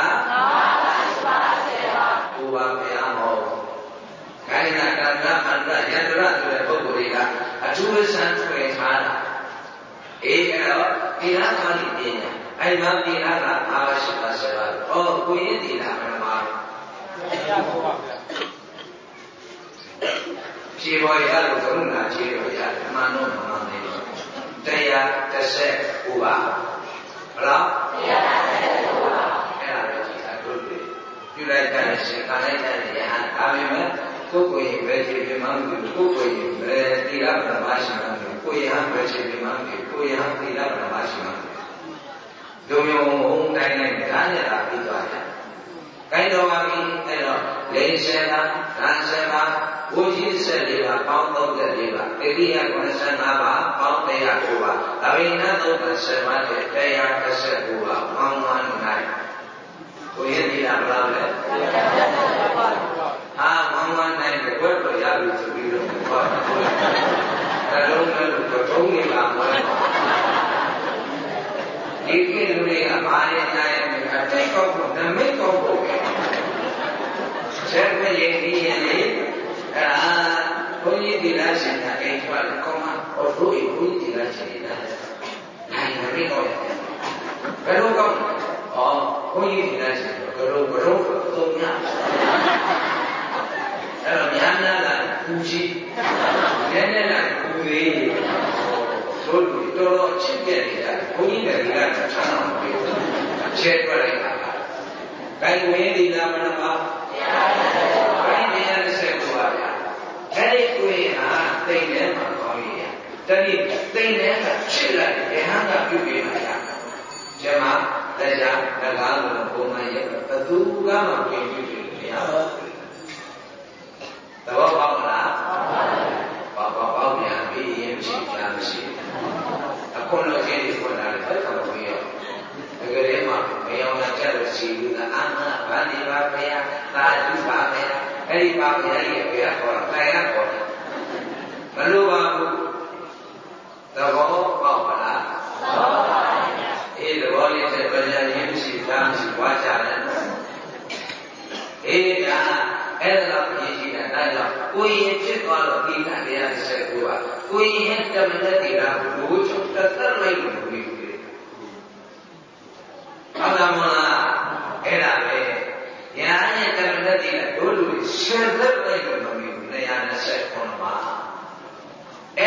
ဘုရားဘုရားဟောခိုင်းတာကတ္တအန္တယန္တရဆိုတဲ့ပုဂ္ဂိုလ်တွေကအထူးဆန်းထွေထားတာအဲ့တော့သီလပါဠိပညာအဲ့မှာသီလကဘာရှိပါစေပါဩကိုရင်သီလပရမတရားဟောပါဗျာဖြေပေါ်ရလို့ကရုဏာဖြေလို့ရတယ်အမှန်တော့မှန်တယ်တရား30ဥပါဘလားတရား30ဥပါအဲ့ဒါပဲကြည့်တာတို့ပြုလိုက်တဲ့ရှင်ကာလိုက်တဲ့ယဟန်ဒါပေမဲ့ကိုယ်ကိုယ်ပဲကြည့်ပြမှန်းကိုယ်ကိုယ်ပဲသီလပရမရှိမှန်းကိုယ်ယဟန်ပဲကြည့်ပြမှန်းကိုယ်ယဟန်သီလပရမရှိမှန်းဒုံယုံဟုံးတိုင်းတိုင်းဒါနဲ့သာပြီးသွားတယ်။ကိုင်းတော်ပါပြီအဲ့တော့40ပါးဓာတ်7ပါးဝိဇ္ဇ14ပါးပေါင်း34ပါးဣတိယ95ပါးပေါင်း109ပါးအဘိန37ပါးတဲ့119ပါးပေါင်း19ကိုရည်ရည်လားဘယ်လောက်လဲ19တဲ့ဘယ်တော့ရပြီဆိုပြီးတော့ဟောတာတလုံးလည်းတုံးနေပါမှာဒီကိလူတွေကဘာလဲနိုင်အတိတ်ကောက်ဖို့နမိတ်ကောက်ဖို့ဆက်ပြီးရင်ဒီရင်လေအဲ့ဒါဘုန်းကြီးဒီလားရှင်ကအိမ်ထွက်ကောင်းမှာဟောတို့ဘုန်းကြီးဒီလားရှင်လားနိုင်နမိတ်ကောက်ဘယ်လိုကောက်ဩဘုန်းကြီးဒီလားရှင်ကရောသုံးညအဲ့တော့ညာနာလာပူကြီးနည်းနည်းလာပူသေးဆိုလို့တော်တော်ချစ်တဲ့နေရာဘုန်းကြီးတွေကချမ်းသာမပြေဘူးချဲ့ပြလိုက်တာ။ကိုင်ဝင်းဒီလာမနပါဘယ်တရားတစ်ဆက်ကိုပါဗျာ။အဲ့ဒီကိုရင်ဟာတိမ်ထဲမှာကောင်းရည်။တတိတိမ်ထဲကချစ်လိုက်ဘယ်ဟန်ကပြုပေးမှာလဲ။ကျမတရားငကားလို့ပုံမှန်ရဲ့ဘသူကမှပြင်ပြုလို့မရဘူး။သဘောပေါက်လား။ပေါက်ပြန်ပြီရင်မရှိလားမရှိ။အခုလို့ကျေးဇူးပေါ်လာတယ်ဘယ်ကောင်ကိုရောတကယ်မှမယောင်ကြတဲ့စီလူကအာမဗန္ဒီပါဘုရားသာဓုပါဘုရားအဲ့ဒီပါဘုရားရဲ့ဘုရားခေါ်တာတိုင်ရခေါ်တယ်မလိုပါဘူးသဘောပေါက်ပါလားသဘောပေါက်ပါဗျာအေးသဘောလေးတဲ့ဗညာရင်းမရှိတာမရှိဝါကြတယ်အေးဒါအဲ့ဒါတော့ရည်ရှိတာဒါကြောင့်ကိုယ်ရင်ဖြစ်သွားတော့ဒီကတရား19ပါကိုယ်ရင်တမန်တရားကိုဘိုးချုပ်တက်တက်လိုက်လို့ပြီးပြီဟုတ်တယ်မလားအဲ့ဒါပဲညာရဲ့တမန်တရားတို့လူရှင်သက်လိုက်လို့မပြီးဘူး129ပါအဲ့ဒါ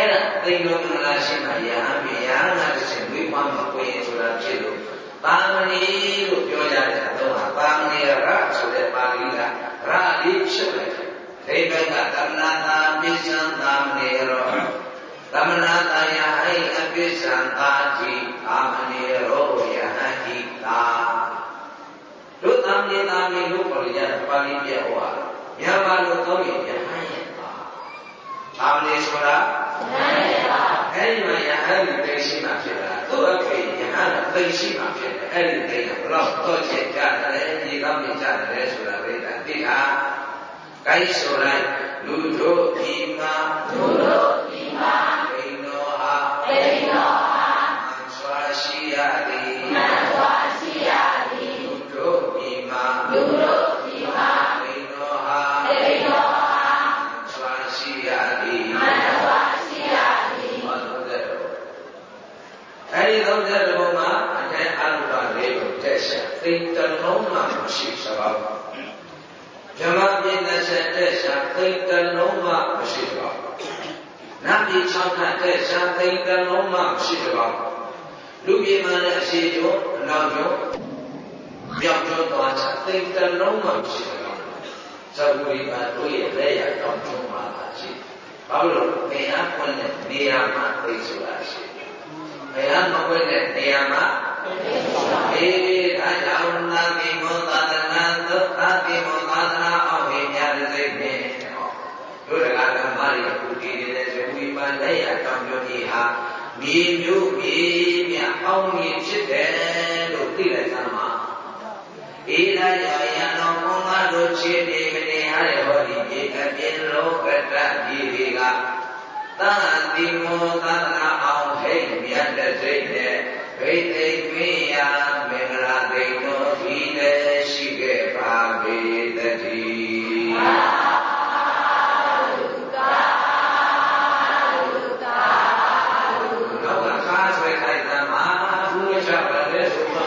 သိဉ္ဇောမင်္ဂလာရှိမှယဟန်မြာငါတစ်ချက်ဝိပမကွေဆိုတာဖြစ်လို့ပါမဏိလို့ပြောကြတဲ့အတော့ပါမဏိရဆိုတဲ့ပါဠိကရာလေးဖြစ်လိုက်တယ်ဒိဗ္ဗကသမနာတာပိစ္ဆံသာမဏေရောသမနာတာယဟိအပိစ္ဆံသာတိပါမဏိရောယဟန်တိတာတို့သမဏေသာမဏေလို့ခေါ်ကြတဲ့ပါဠိပြဟောမြန်မာလိုသုံးရင်ယဟန်ရဲ့ပါပါမဏေဆိုတာယဟန်ရဲ့ပါအဲ့ဒီမှာယဟန်ကိုသိရှိမှဖြစ်တာသူ့အဖေယဟန်ကိုသိရှိမှဖြစ်တယ်အဲ့ဒီသိတာဘလို့တော့ချက်ကြတယ်ဒီကောင်းမြင်ကြတယ်ဆိုတာပြိတ္တာသိတာကိုင်းဆိုလိုက်လူတို့ဒီမှာလူတို့ဒီမှာဘိနောဟာဘိနောဟာမန်စွာရှိရသည်မန်စွာရှိရသည်လူတို့ဒီမှာလူတို့ဒီမှာဘိနောဟာဘိနောဟာမန်စွာရှိရသည်မန်စွာရှိရသည်ဟောတဲ့အဲဒီသုံးတဲ့ဘုံမှာအတိုင်းအလုပါလေးကိုတက်ဆက်သိတလုံးမှမရှိစပါဘူးဓမ္မပြည့်တဲ့တက်ရှာသိတလုံးမှမရှိပါဘူးနတ်ပြည်၆ခတ်တက်ရှာသိတလုံးမှမရှိပါဘူးလူပြည်မှာလည်းအရှိကျော်အနောက်ကျော်မြောက်ကျော်သွားချသိတလုံးမှမရှိပါဘူးသဗ္ဗူရိပါတို့ရဲ့လက်ရတောင်းချုံမှာပါရှိဘာလို့လဲဘယ်အားခွင့်တဲ့နေရာမှာသိဆိုတာရှိဘယ်အားမခွင့်တဲ့နေရာမှာအေးဒါကြောင့်နာတိမောသာသနာသုသာတိမောသာသနာအောင်ဟိညာတိစိတ်ဖြင့်တို့တကားဓမ္မတွေအခုတည်နေတဲ့ဇဝိပန်လက်ရတောင်းပြောကြီးဟာမြေမျိုးမြေမြအောင်မြင်ဖြစ်တယ်လို့သိလိုက်သမှာအေးဒါကြောင့်ယံတော်ဘုံမတို့ခြေနေမနေရတဲ့ဟောဒီမြေအပြင်လောကတ္တကြီးတွေကသာတိမောသာသနာအောင်ဟိမြတ်တဲ့စိတ်နဲ့ဘိသိက္ခိယမင်္ဂလာတိန်တော်ဒီလည်းရှိခဲ့ပါပေတည်းသာဓုသာဓုသာနောက်ကခါဆွဲလိုက်သမှာဘူးချပါလေဆိုတော့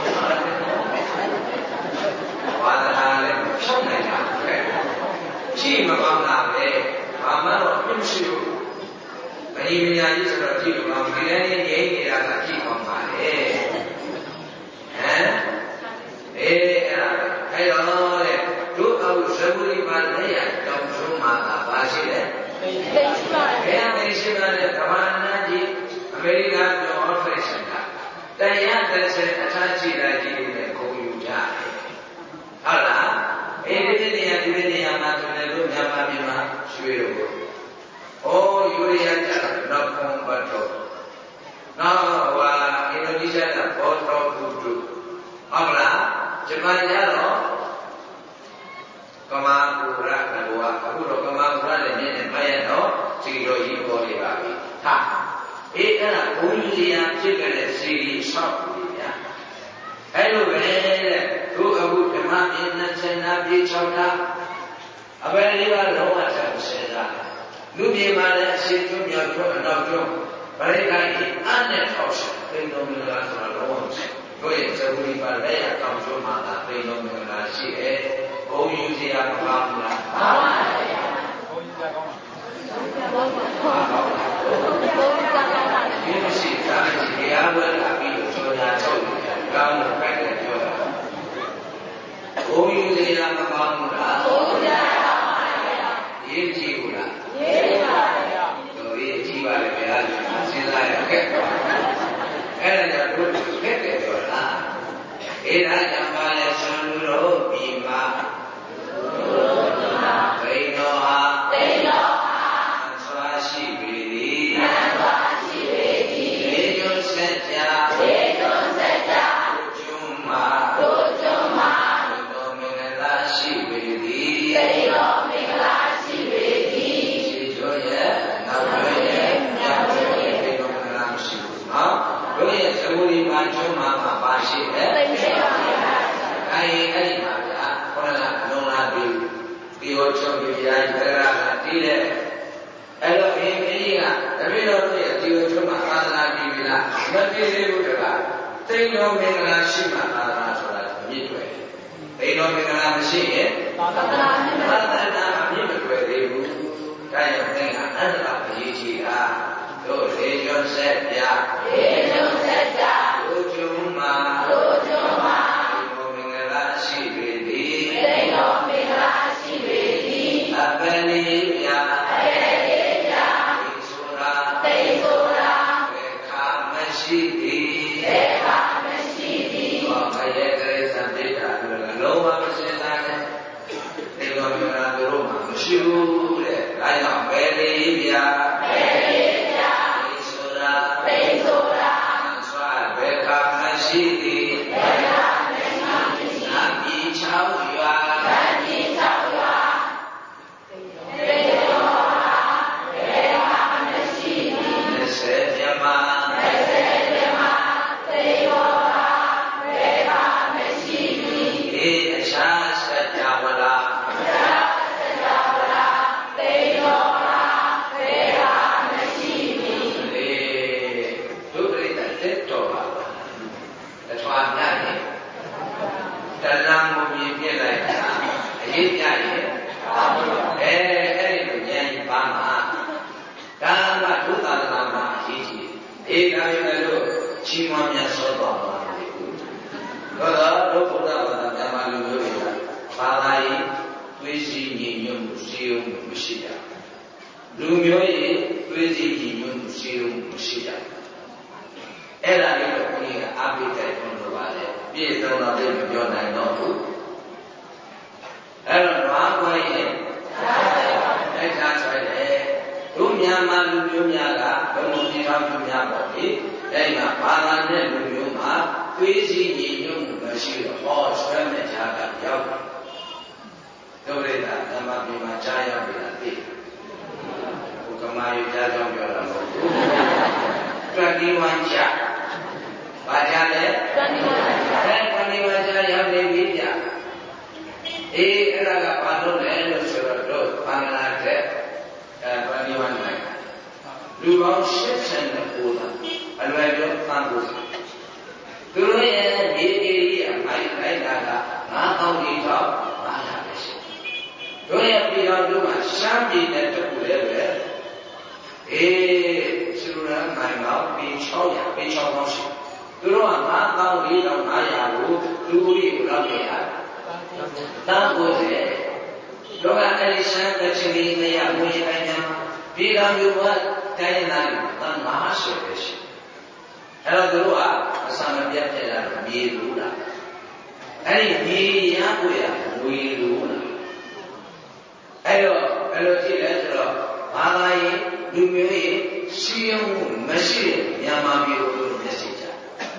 ဝါဒနာလည်းဖြောင်းနိုင်တာပဲရှိမကောင်းတာပဲဘာမှတော့ပြမရှိဘူးမင်းပညာကြီးဆိုတော့ကြည့်လို့ဒီလည်းငြိမ့်နေတာကကြည့်ကောင်းပါလေဟမ်အေးအဲ့တော့တဲ့တို့အုပ်ဇဝိပါလက်ရတောင်းချုံးမှာပါရှိတယ်သိရှိပါတယ်ဘယ်သိရှိပါလဲကမ္ဘာနာကြီးအမေရိကန်ကျော်အော်ဖရက်ရှင်ကတရားတစ်ဆက်အထားရှိတာကြီးနဲ့ခုံယူကြတယ်ဟုတ်လားအေးဒီနေရာမှာဆိုလည်းတို့မြန်မာပြည်မှာရွှေလို့ယူရီးယားကျတော့နောက်ပုံပတ်တော့နောက်အင်ဒိုနီးရှားကဘောတော်ကူတူဟုတ်လားဂျပန်ကျတော့ကမာပူရကလောအခုတော့ကမာပူရလည်းမြင်နေမရတော့စီတော်ကြီးပေါ်နေပါပြီဟာအေးအဲ့ဒါဘုံကြီးရာဖြစ်ကြတဲ့စီရီဆောက်ပြီဗျာအဲ့လိုပဲတဲ့တို့အခုဓမ္မပြည့်20နာပြည့်6တာအပဲလေးပါလုံးဝဆက်ဆဲတာလူပြည်မှာလည်းအရှိကျွမြောက်ကျွအနောက်ကျွဗရိတ်တိုင်းအနဲ့ထောက်ဆက်သိတော်မင်္ဂလာဆိုတာလုံးဝတို့ရဲ့ဇဝိပါလက်ရတောင်းကျွမှာသာသိတော်မင်္ဂလာရှိတယ်ဘုံယူစရာမပါဘူးလားပါပါဗျာဘုံယူစရာကောင်းပါဒီမရှိတာဒီအားဝယ်လာပြီးတော့ကျော်ညာချုပ်ကောင်းလို့ပဲပြောတာဘုံယူစရာမပါဘူးလားဘုံယူစရာပါဗျာရေးကြည့်ဘူးလားရေးပါဗျာတို့ရေးကြည့်ပါလေဗျာစဉ်းစားရခဲ့အဲ့ဒါကြောင့်တို့ခက်တယ်ပြောလားအေးဒါကြောင့်ပါလေဆံလူတို့ပြီးမှာဘိနောဟာဘိနောဟာဆွာရှိပေသည်ဆွာရှိပေသည်ဘေကျွန်းဆက်ကြဘေကျွန်းဆက်ကြကျွန်းမှာတို့ကျွန်းမှာတို့မင်္ဂလာရှိပေသည်ဘေနောမင်္ဂလာရှိပေသည်ရှိတို့ရဲ့နောက်တို့ရဲ့မြောက်တို့ရဲ့ဘေနောမင်္ဂလာရှိဘူးနော်တို့ရဲ့သဝိမာကျွန်းမှာပါရှိတယ်သိရှိပါဗျာအဲ့ဒီမှာဗျာခေါင်းလာလုံလာပြီးဒီဟောချုပ်ပြရာကြရတာတီးတဲ့အဲ့တော့ဘင်းကြီးကတပည့်တော်တို့ရဲ့ဒီဟောချုပ်မှာသာသနာတည်ပြီလားမတည်သေးဘူးတကားသိတော်မင်္ဂလာရှိမှသာသနာဆိုတာမြင့်ွယ်သိတော်မင်္ဂလာမရှိရင်သာသနာမြင့်မွယ်အမြင့်မွယ်သေးဘူးဒါကြောင့်သင်ကအတ္တကအရေးကြီးတာသတို့လေကျော်ဆက်ပြလေကျော်ဆက်ပြတို့ကျုံမှာတို့ကျုံမှာဒီလိုမင်္ဂလာရှိပေသည်ဒီလိုမင်္ဂလာရှိပေသည်အပလိမြာအပလိမြာသိဆိုတာသိဆိုတာဘေခါမရှိသည်ဘေခါမရှိသည်ဟောခရဲ့ကလေးစံတိတာလုံးဝမစင်စားနဲ့ဒီလိုမင်္ဂလာတို့မှာမရှိဘူးတဲ့ဒါကြောင့်ပဲလေမြာရှိသည်ဘယ်ကမရှိသည်နာပြီ6ရွာနာပြီ6ရွာဘယ်ရောဘယ်ကမရှိသည်20ပြမ20ပြမသေရောဘယ်ကမရှိသည်ဒီအရှားစัจ java လားအရှားစัจ java လားသေရောဘယ်ကမရှိသည်လေဒုပရိသတ်တက်တော်ပါထွားပြရင်တဏှာကိုမြင်ပြလိုက်တာအရေးပြရင်အဲ့ဒီလိုဉာဏ်ကြီးပါမှာဒါကဒုသနာမှာအရေးကြီးအေးဒါပေမဲ့လို့ချီးမွမ်းမြတ်စွာဘုရားပါလေတော့ဒုက္ခတာဘာသာမြန်မာလူမျိုးတွေကဘာသာရေးသွေးစည်းညီညွတ်မှုရှိုံမရှိကြလူမျိုးရေးသွေးစည်းညီညွတ်မှုရှိုံမရှိကြအဲ့ဒါလေးတော့ဘုရားကအပိဋကတွန်းလို့ပါလေပြည့်စုံတော့လည်းမပြောနိုင်တော့ဘူးအဲ့တော့ဘာခွဲရင်အဲ့ဒါဆိုရင်တို့မြန်မာလူမျိုးများကဘုံပြည်တော်လူများပေါ့လေအဲ့မှာဘာသာနဲ့လူမျိုးမှာသွေးစည်းညီညွတ်မှုမရှိတော့ဟောဆွဲမဲ့ခြားကရောက်တယ်ဒုရိတာဓမ္မပြည်မှာကြားရောက်နေတာသိဘုကမာယကြားကြောင်းပြောတာမဟုတ်ဘူး21ကျဘာကြလဲ21ကျရောက်နေပြီဗျအေးအဲ့ဒါကဘာလို့လဲလို့ဆိုတော့ဘင်္ဂလားဒေ့ရှ်21နိုင်လူပေါင်း89သာအလွယ်ပြောသံဖို့သူတို့ရဲ့ဒီအေရီအမိုက်လိုက်တာက9000ဒီတော့900ပဲရှိတို့ရဲ့ပြည်တော်တို့ကရှမ်းပြည်နဲ့တခုလည်းပဲအေးသူရမိုင်တော့ปี600ปี600ရှိသူတို့က94,500ကိုလူကြီးကိုလောက်ရတာတန်းကိုတယ်တော့အဲ့ဒီရှမ်းကချင်ကြီးနေရဝင်တိုင်းမှာပြည်တော်မျိုးကတိုင်းနိုင်တန်း50ပဲရှိအဲ့တော့သူတို့ကအစမပြတ်ပြလာမြေလူလားအဲ့ဒီမြေရကိုရဝေလူလားအဲ့တော့ဘယ်လိုကြည့်လဲဆိုတော့ဘာသာရေးလူမျိုးရေးရှိရုံမရှိတဲ့မြန်မာပြည်ကိုမျက်စိကြ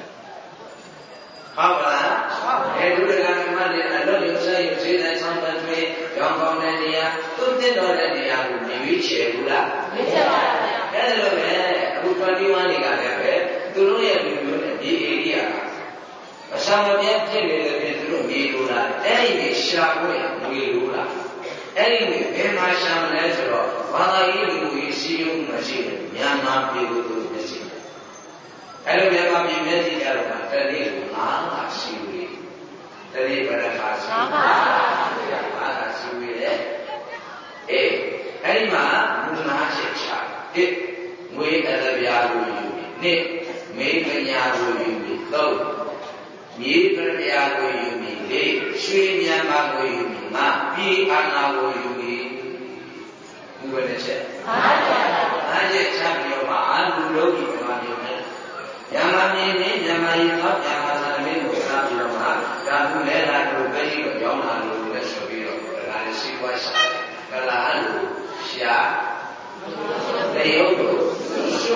ဟုတ်ပါလားအဲ့ဒီကမှမတဲ့အလို့ရုပ်ဆိုင်ရုပ်စေးတိုင်းဆောင်တဲ့တွေရောင်းကောင်းတဲ့နေရာသူတက်တော်တဲ့နေရာကိုရွေးချယ်ဘူးလားရွေးချယ်ပါဗျာအဲ့ဒါလိုပဲအခု21တွေကလည်းပဲသူတို့ရဲ့လူမျိုးနဲ့ဒီဧရိယာအဆောင်မပြတ်ဖြစ်နေတဲ့ပြင်သူတို့မြေလိုလားအဲ့ဒီနေရှာဖို့ရငွေလိုလားအဲ့ဒီနေဘယ်မှာရှာမလဲဆိုတော့ဘာသာရေးလူမျိုးရေးစီးရုံးမရှိဘူးမြန်မာပြည်ကိုသူမျက်စိအဲ့လိုမြန်မာပြည်မျက်စိကြတော့တနေ့ကို9ပါးရှိဘူးတနေ့ဘယ်နှခါရှိ9ပါးရှိဘူးလေအေးအဲ့ဒီမှာမူနာချက်ချတစ်ငွေအလျာကိုယူပြီးနှစ်မေပညာကိုယူပြီးသုံးမြေပညာကိုယူပြီးလေးရွှေမြန်မာကိုယူပြီးငါပြည်အာဏာကိုယူပြီးဘုရားနဲ့ချက်အားချက်ချပြီးတော့မှအာလူလုံးကြီးမြန်မာပြည်နဲ့မြန်မာပြည်နဲ့မြန်မာပြည်သောမြန်မာသံမင်းကိုစားပြီးတော့မှဒါကုလဲလာလို့ပဲကြီးတော့ရောင်းလာလို့လည်းဆိုပြီးတော့ဒါလည်းစီးပွားရှာကလာလို့ရှာတရုပ်ကိုရှု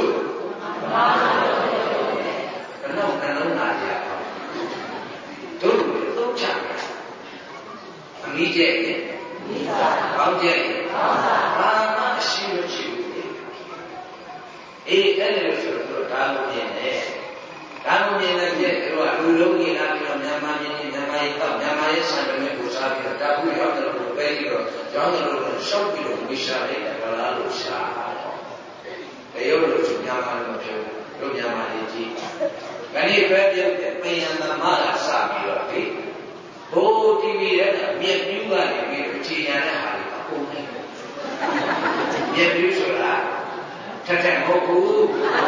ကတော့ကလုံးလာကြတို့သုံးချအမိကျဲ့ကောင်းကျဲ့ဘာမှရှိမရှိဘူးအေးအဲ့လိုဆိုတော့ဒါလို့မြင်တယ်ဒါလို့မြင်တဲ့ပြည့်တို့ကလူလုံးကြီးလာပြီးတော့မြန်မာပြည်မြန်မာရေးတော့မြန်မာရေးဆံတယ်ကိုစားပြီးတော့တာဘူးရောက်တယ်လို့ပဲပြီးတော့ကြောင်းတယ်လို့ရှောက်ပြီးတော့ဝိရှာလိုက်တယ်ဗလားလို့ရှာတရုပ်လို့မြန်မာလို့ပြောတို့မြန်မာရေးကြီးခဏပဲပြုတ်တယ်ပယံသမကစပြီးတော့ဒီဘိုးတီဗီရဲ့မြက်ပြူးကနေပြီးတော့ခြေရတဲ့ဟာတွေအကုန်လုံးမြက်ပြူးဆိုတာထက်ထက်မဟုတ်ဘူး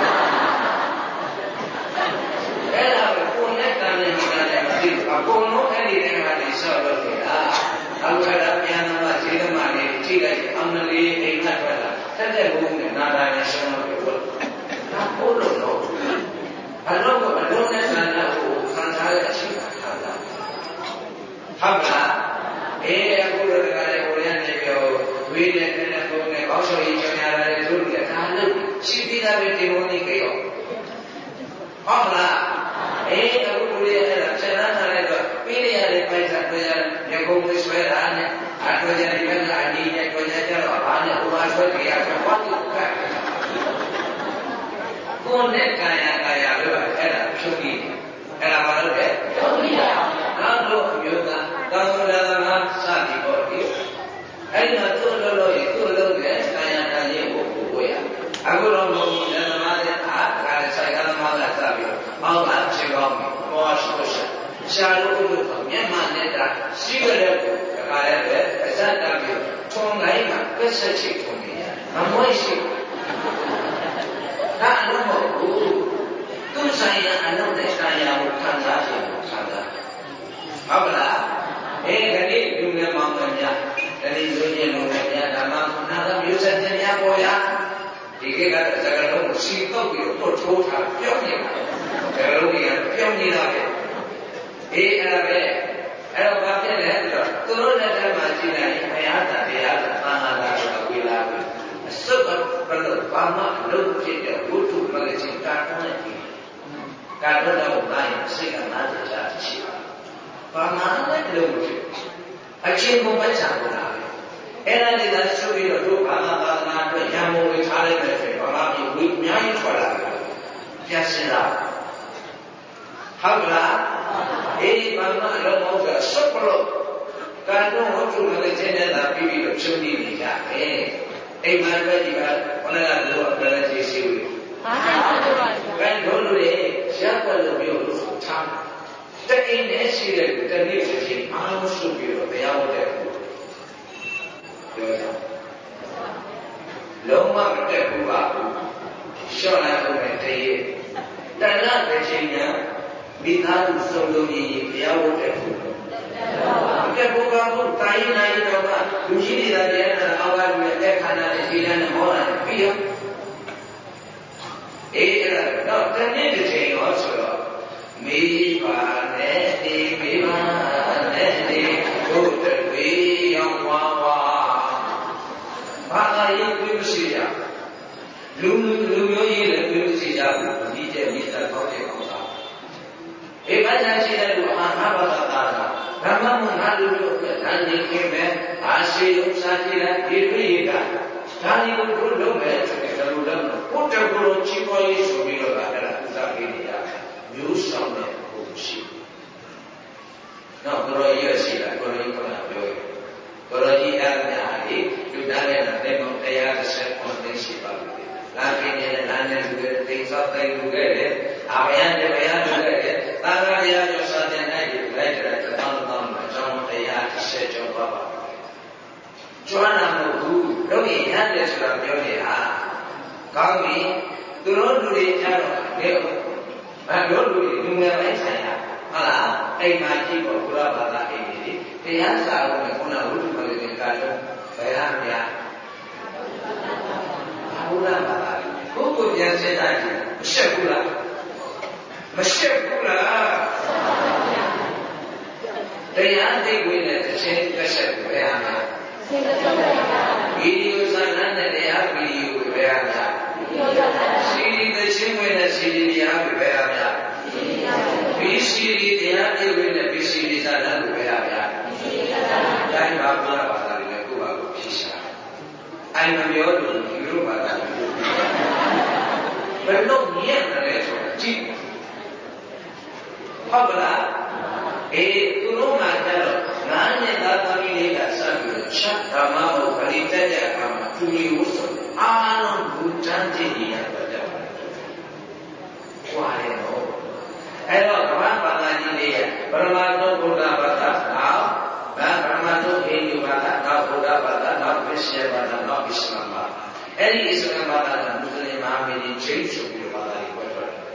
အဲ့ဒါကိုနဲ့တန်နေမှာလည်းမသိဘူးအကုန်လုံးအဲ့ဒီထဲမှာနေဆောက်လို့နေတာအခုအဲ့ဒါပြန်လာခြေသမားလေးကြည့်လိုက်အောင်မလေးအိမ်ကထွက်လာထက်တဲ့ဘုံနဲ့နာတာနဲ့ဆုံးလို့ပြောတာဘုလို့တော့ဘလို့ကဘလို့နဲ့ဆန္ဒကိုခံစားရရှိတာဟုတ်လားအခုလိုတကယ်ကိုရနေပြောဝေးတဲ့နဲ့ပုံနဲ့ဘောက်ဆိုရင်ကြောင်ရတာလေသူတို့ကဒါလို့ရှိသေးတာပဲဒီလိုနေကြရောဟုတ်လားအခုလိုရအဲ့ဒါဆန္ဒထားလိုက်တော့ပြီးရတဲ့ပိုက်စားတွေ့ရရကုန်ဝေးဆွဲတာနဲ့အထွေကြဒီကအဒီနဲ့တွေ့ကြတော့ဘာနဲ့ဟိုမှာဆွဲကြရတော့ဘာလို့ကဲကိုယ်နဲ့ကာယလို့အဲ့ဒါဖြုတ်ပြီးအဲ့ဒါဘာလို့လဲဖြုတ်ပြီးတာနောက်တော့အမျိုးသားတောင်းလာတာကစသည်ပေါ့ဒီအဲ့ဒါသူ့လို့ရသူ့လို့ရဲ့ကာယရေးကိုကိုရအခုတော့ဘုရားဓမ္မရဲ့အားဒါလည်းဆိုင်ကဓမ္မကစပြီးအောက်ကဖြစ်ကောင်းပြီဘောရှိရှာလို့လို့မျက်မှန်နဲ့တာရှိကြတဲ့ကိုဒါကလည်းပဲအစတမ်းပြီးထုံတိုင်းမှာပြည့်စုံချစ်ထုံနေရမမွေးရှိဒါအလုံးမဟုတ်ဘူးသူဆိုင်ရာအလုံးနဲ့ဆိုင်ရာကိုခံစားရအောင်ခံစားဟုတ်လားဒီနေ့လူငယ်မောင်နှမများဒီလူကြီးလူငယ်များဓမ္မနာသမျိုးဆက်တင်များပေါ်ရဒီကိကစကားလုံးကိုစီတော့ပြီးတော့ထိုးထားပြောင်းနေတာစကားလုံးကြီးကပြောင်းနေတာပဲအဲ့ဒါပဲအဲ့တော့ဘာဖြစ်လဲဆိုတော့သူတို့လက်ထက်မှာရှိနေဘုရားတရားသာသာသာသာဝေလာပြီအစုပ်ဘလို့ဘာမှလုံးဖြစ်တဲ့ဝိတုမဂ္ဂင်ကာတွန်းနေပြီကာတွန်းတော့ဘာရင်စိတ်ကနားကြတာရှိပါဘာမှလည်းလုံးဖြစ်အချင်းကိုပိုက်စားလို့လာတယ်အဲ့ဒါလေးသာဆိုပြီးတော့တို့ဘာသာသာသနာအတွက်ရံမိုးဝေထားလိုက်တဲ့ဆိုရင်ဘာမှမအများကြီးထွက်လာတယ်ပြန်စင်လာဟုတ်လားဘာမှလုံးမဟုတ်ဆိုဆုပ်လို့ကာတော့ဝတ္ထုလည်းကျင်းနေတာပြီးပြီးတော့ဖြုံးနေကြတယ်အိမ်မှာပဲဒီကဘုရားကတော့ဘယ်လိုကြည့်စီလို့အားသာဆိုပါဘူးအဲတို့လူတွေရပ်ွက်လို့ပြောလို့ထားတဲ့အိမ်နဲ့ရှိတဲ့တနေ့တစ်ချိန်အားလုံးဆုပ်ပြီးတော့တရားဟောတဲ့ပြောတာလုံးဝမတက်ဘူးပါဘူးရှော့လိုက်လို့တည်းရဲ့တဏှာတစ်ချိန်ညာမိသားစုစုံလုံးကြီးတရားဝတ်တဲ့ခုအပြတ်ဘုရားဘုတာယနာယတော်ကလူကြီးတွေကတရားနာအောက်ကလူရဲ့အခါနာနဲ့ခြေလမ်းနဲ့ဟောတာပြီးရောအဲ့တော့တနေ့တစ်ချိန်ရောဆိုတော့မိပါနဲ့ဒီမိပါနဲ့ဒီတို့တွေရောက်ဝါဘာသာရေးပြမရှိရလူမျိုးရေးလည်းပြမရှိရဘူးဒီတဲ့မိသားကောင်းတဲ့ကောင်းတာဘာသာရှိတဲ့လူအာဟာဘသာတာဓမ္မမငါလူတို့အတွက်ဉာဏ်ရင်းခဲ့မယ်အာရှိဥစ္စာကြည့်တဲ့ဒီပြည့်ကဒါဒီကိုတို့လုံးမဲ့ဆိုတဲ့လူလုံးကိုတကူလုံးချီးပွားရေးဆိုပြီးတော့အဲ့ဒါဥစ္စာပေးနေရမျိုးဆောင်တဲ့ဘုရှိနောက်တော်ရရှိတာကိုယ်ကပြောကိုယ်ကြီးအားများလေလူသားနဲ့တဲ့မောတရားတစ်ဆက်ပေါ်သိရှိပါလိမ့်မယ်လာပြင်းနေတဲ့နာနဲ့လူတွေသိစောက်တိုင်းလူတွေလေအာဘယံတေဘယံလူတွေသာဂရာကျော်စာတဲ့နိုင်ဒီလိုက်တဲ့တောင်းမှာကျောင်းတရားတစ်ဆက်ကျော်ပါပါကျွမ်းနာမှုတို့ရင်ရတယ်ဆိုတာပြောနေတာကောင်းပြီသူတို့လူတွေကြတော့လေတို့လူတွေလူငယ်ပိုင်းဆိုင်ရာဟုတ်လားအိမ်မှာကြည့်ဖို့ဘုရားဘာသာအိမ်ကြီးတရားစာလို့ခုနဝိသုမဂ္ဂင်ကတော့ဘယ်ဟာမရဘုရားဘာသာကိုယ်ကိုပြန်စဉ်းစားကြည့်မရှက်ဘူးလားမရှက်ဘူးလားတရားသိဝင်တဲ့အချင်းတစ်ချက်ပဲဟာမှာဗီဒီယိုဇာတ်နဲ့တရားဗီဒီယိုပဲဟာမှာစီဒီသချင်းဝင်တဲ့စီဒီတရားပဲဟာမှာဗီစီဒီတရားသိဝင်တဲ့ဗီစီဒီဇာတ်နဲ့ပဲဟာမှာတိုင်းပါဘုရားဘာသာတွေလည်းကိုယ့်ဘာကိုဖြေရှာအိုင်မပြောလို့ဒီလိုဘာသာဘယ်တော့မြင်တယ်ဆိုတာကြည့်ဟုတ်ပါလားသူတို့မှကြတော့ငါးနှစ်သားသမီးလေးကစပြီးတော့ချက်ဓမ္မကိုပရိသတ်တဲ့အခါမှာသူမျိုးဆိုအားလုံးဘူတန်းကြည့်နေရတော့တယ်။ဟွာတယ်နော်။အဲ့တော့ဗမာဘာသာကြီးလေးရဲ့ပရမတ်သောဘုရားဘာသာနောက်ဗမာသောဟိန္ဒူဘာသာနောက်ဘုရားဘာသာနောက်ခရစ်ယာန်ဘာသာနောက်အစ္စလာမ်ဘာသာအဲ့ဒီအစ္စလာမ်ဘာသာကမွတ်စလင်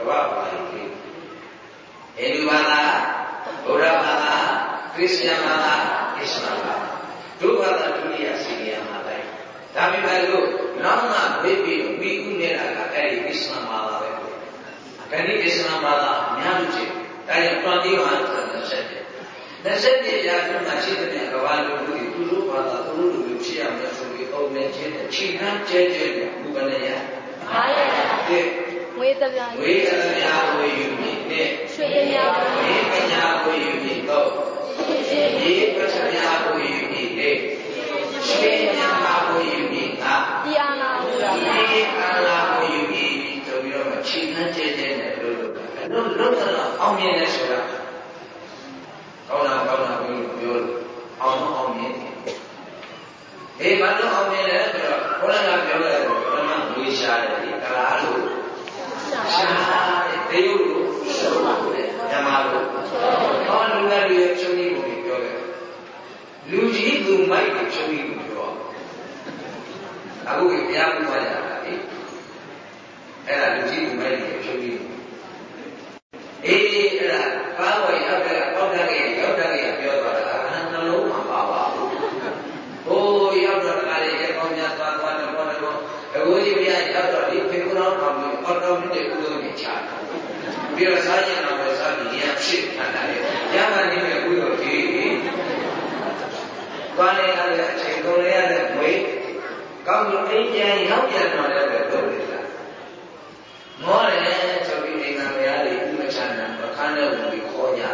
ဘာပါလိဟိန္ဒူဘာသာဗုဒ္ဓဘာသာခရစ်ယာန်ဘာသာအစ္စလာမ်ဘာသာဒုဘာသာဒုတိယစီနီယာမှာလိုက်ဒါပေမဲ့လို့နောက်မှပြေးပြီးမိခုနေတာကအဲ့ဒီအစ္စလာမ်ဘာသာပဲခဏိအစ္စလာမ်ဘာသာအများကြီးရှိတယ်ဒါကြောင့်21ရာစုမှာရှိတဲ့ကမ္ဘာလူတွေသူတို့ဘာသာသူတို့လူဖြစ်ရမယ်ဆိုပြီးအုံနဲ့ချင်းနဲ့ချိန်နှမ်းကျဲကျဲနဲ့ဘုရားနဲ့ရ900တဲ့ဝေသဗျာဝေယူမိနဲ့ရွှေပညာဝေပညာဝေယူမိတော့ဒီပစ္စယဝေယူမိနဲ့ရွှေညာဝေယူမိကဒီအာနာဝေယူမိဒီအာနာဝေယူမိဆိုပြီးတော့ချိန်နှမ်းကျဲကျဲနဲ့လို့လုံးတော့အောင်မြင်တယ်ဆိုတာကောင်းတာဘုရားပြောအောင်မြင်တယ်ဘာလို့အောင်မြင်လဲဆိုတော့ဘုရားကပြောတယ်ဘုရားဝေရှာတယ်ဒီကလားလို့ရှာတယ်တေယုလို့ဆိုပါတယ်ညမလို့ဟောလူသားတွေချုပ်ကြီးကိုပြောတယ်လူကြီးသူမိုက်ကိုချုပ်ကြီးကိုပြောအခုဘုရားပြောကြတာလေအဲ့ဒါလူကြီးသူမိုက်ကိုချုပ်ကြီးအဲ့ဒါဘာဝရောက်တဲ့ပေါက်တဲ့ရောက်တဲ့ပြောသွားတာနှလုံးမှာပါပါဘူးဟိုရောက်တော့ကလေးရေကောင်းများသွားတော့အခုကြီးဘုရားရောက်တော့ဒီဖေကုတော်တော်မျိုးအော်တော်မြင့်ကုသိုလ်ကြီးချတာပြီးတော့စားရင်တော့စားပြီးရဖြစ်ထန်တာလေရမှနေမဲ့ကုသိုလ်ကြီးသွားနေရတဲ့အချိန်ကုန်ရတဲ့ငွေကောင်းလို့အင်းကျန်ရောက်ပြန်တော့လည်းပဲလုပ်နေလားမောတယ်ဆိုပြီးအိမ်ကဘုရားလေးဥမချမ်းတာအခန်းထဲဝင်ပြီးခေါ်ကြတယ်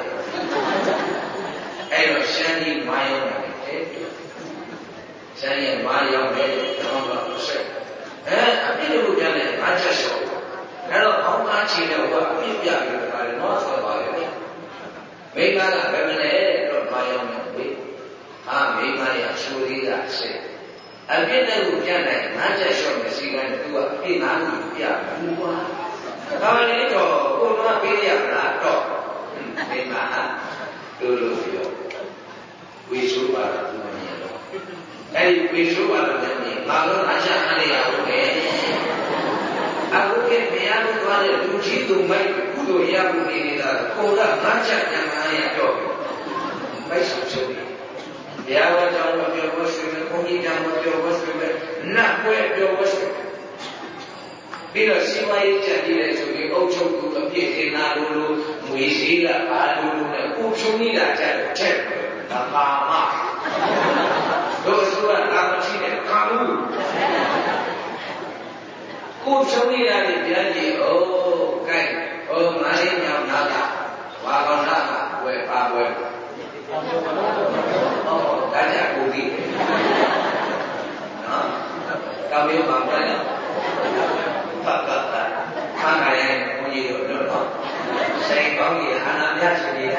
အဲ့တော့ရှမ်းကြီးမာရောက်တယ်ရှမ်းရဲ့မာရောက်တယ်တော့ဆက်အပြည့်လို့ပြန်တယ်ငါချက်လျှော့အဲ့တော့အောင်းကားချီတဲ့ဟိုကအပြည့်ပြပြီးတခါလေတော့ဆက်သွားတယ်မိမကဘယ်မလဲတော့မာရောက်တယ်ဝေးဟာမိမရချူသေးတာဆက်အပြည့်တဲ့ကိုပြန်တယ်ငါချက်လျှော့မယ်စီကံသူကအပြည့်နာလို့ပြဘူးကွာဒါလည်းတော့ကိုတော့ပေးရမလားတော့မိမဟာတို့လို့ပြောဝေဆိုးပါတော့သူမမြင်တော့အဲ့ဒီဝေဆိုးပါတော့လည်းမြင်ငါတို့အချမ်းအနေရဟုတ်ပဲအခုကဘုရားတို့သွားတဲ့လူကြီးသူမိုက်ကုသိုလ်ရဖို့နေနေတာကိုကငါချက်ကြံမှန်းရတော့မိုက်ဆုံးချုပ်တယ်ဘုရားတော်ကြောင့်ပြောဖို့ဆွေးမယ်ဘုန်းကြီးကြောင့်ပြောဖို့ဆွေးမယ်နတ်ပွဲပြောဖို့ဆွေးမယ်ပြီးတော့စီမံရေးကြံပြီးတဲ့ဆိုပြီးအုပ်ချုပ်သူအပြည့်အနာလိုငွေစည်းကဘာလိုနဲ့ကိုဖြုံးနေတာကြက်ချက်ဒါပါမတို့ဆိုတာကာမရှိတဲ့ကာမှုကိုဖြုံးနေတာတွေပြန်ကြည့်ဩကဲဩငါလေးညောင်းနာကဝါကောင်းနာကဝယ်ပါဝယ်ဩဒါကြကိုဒီနော်ကောင်းမျိုးပါမလားပတ်ခါရရဲ့ဘုန်းကြီးတို့တော့စိတ်ကောင်းကြီးအာနာပြရှင်နေတာ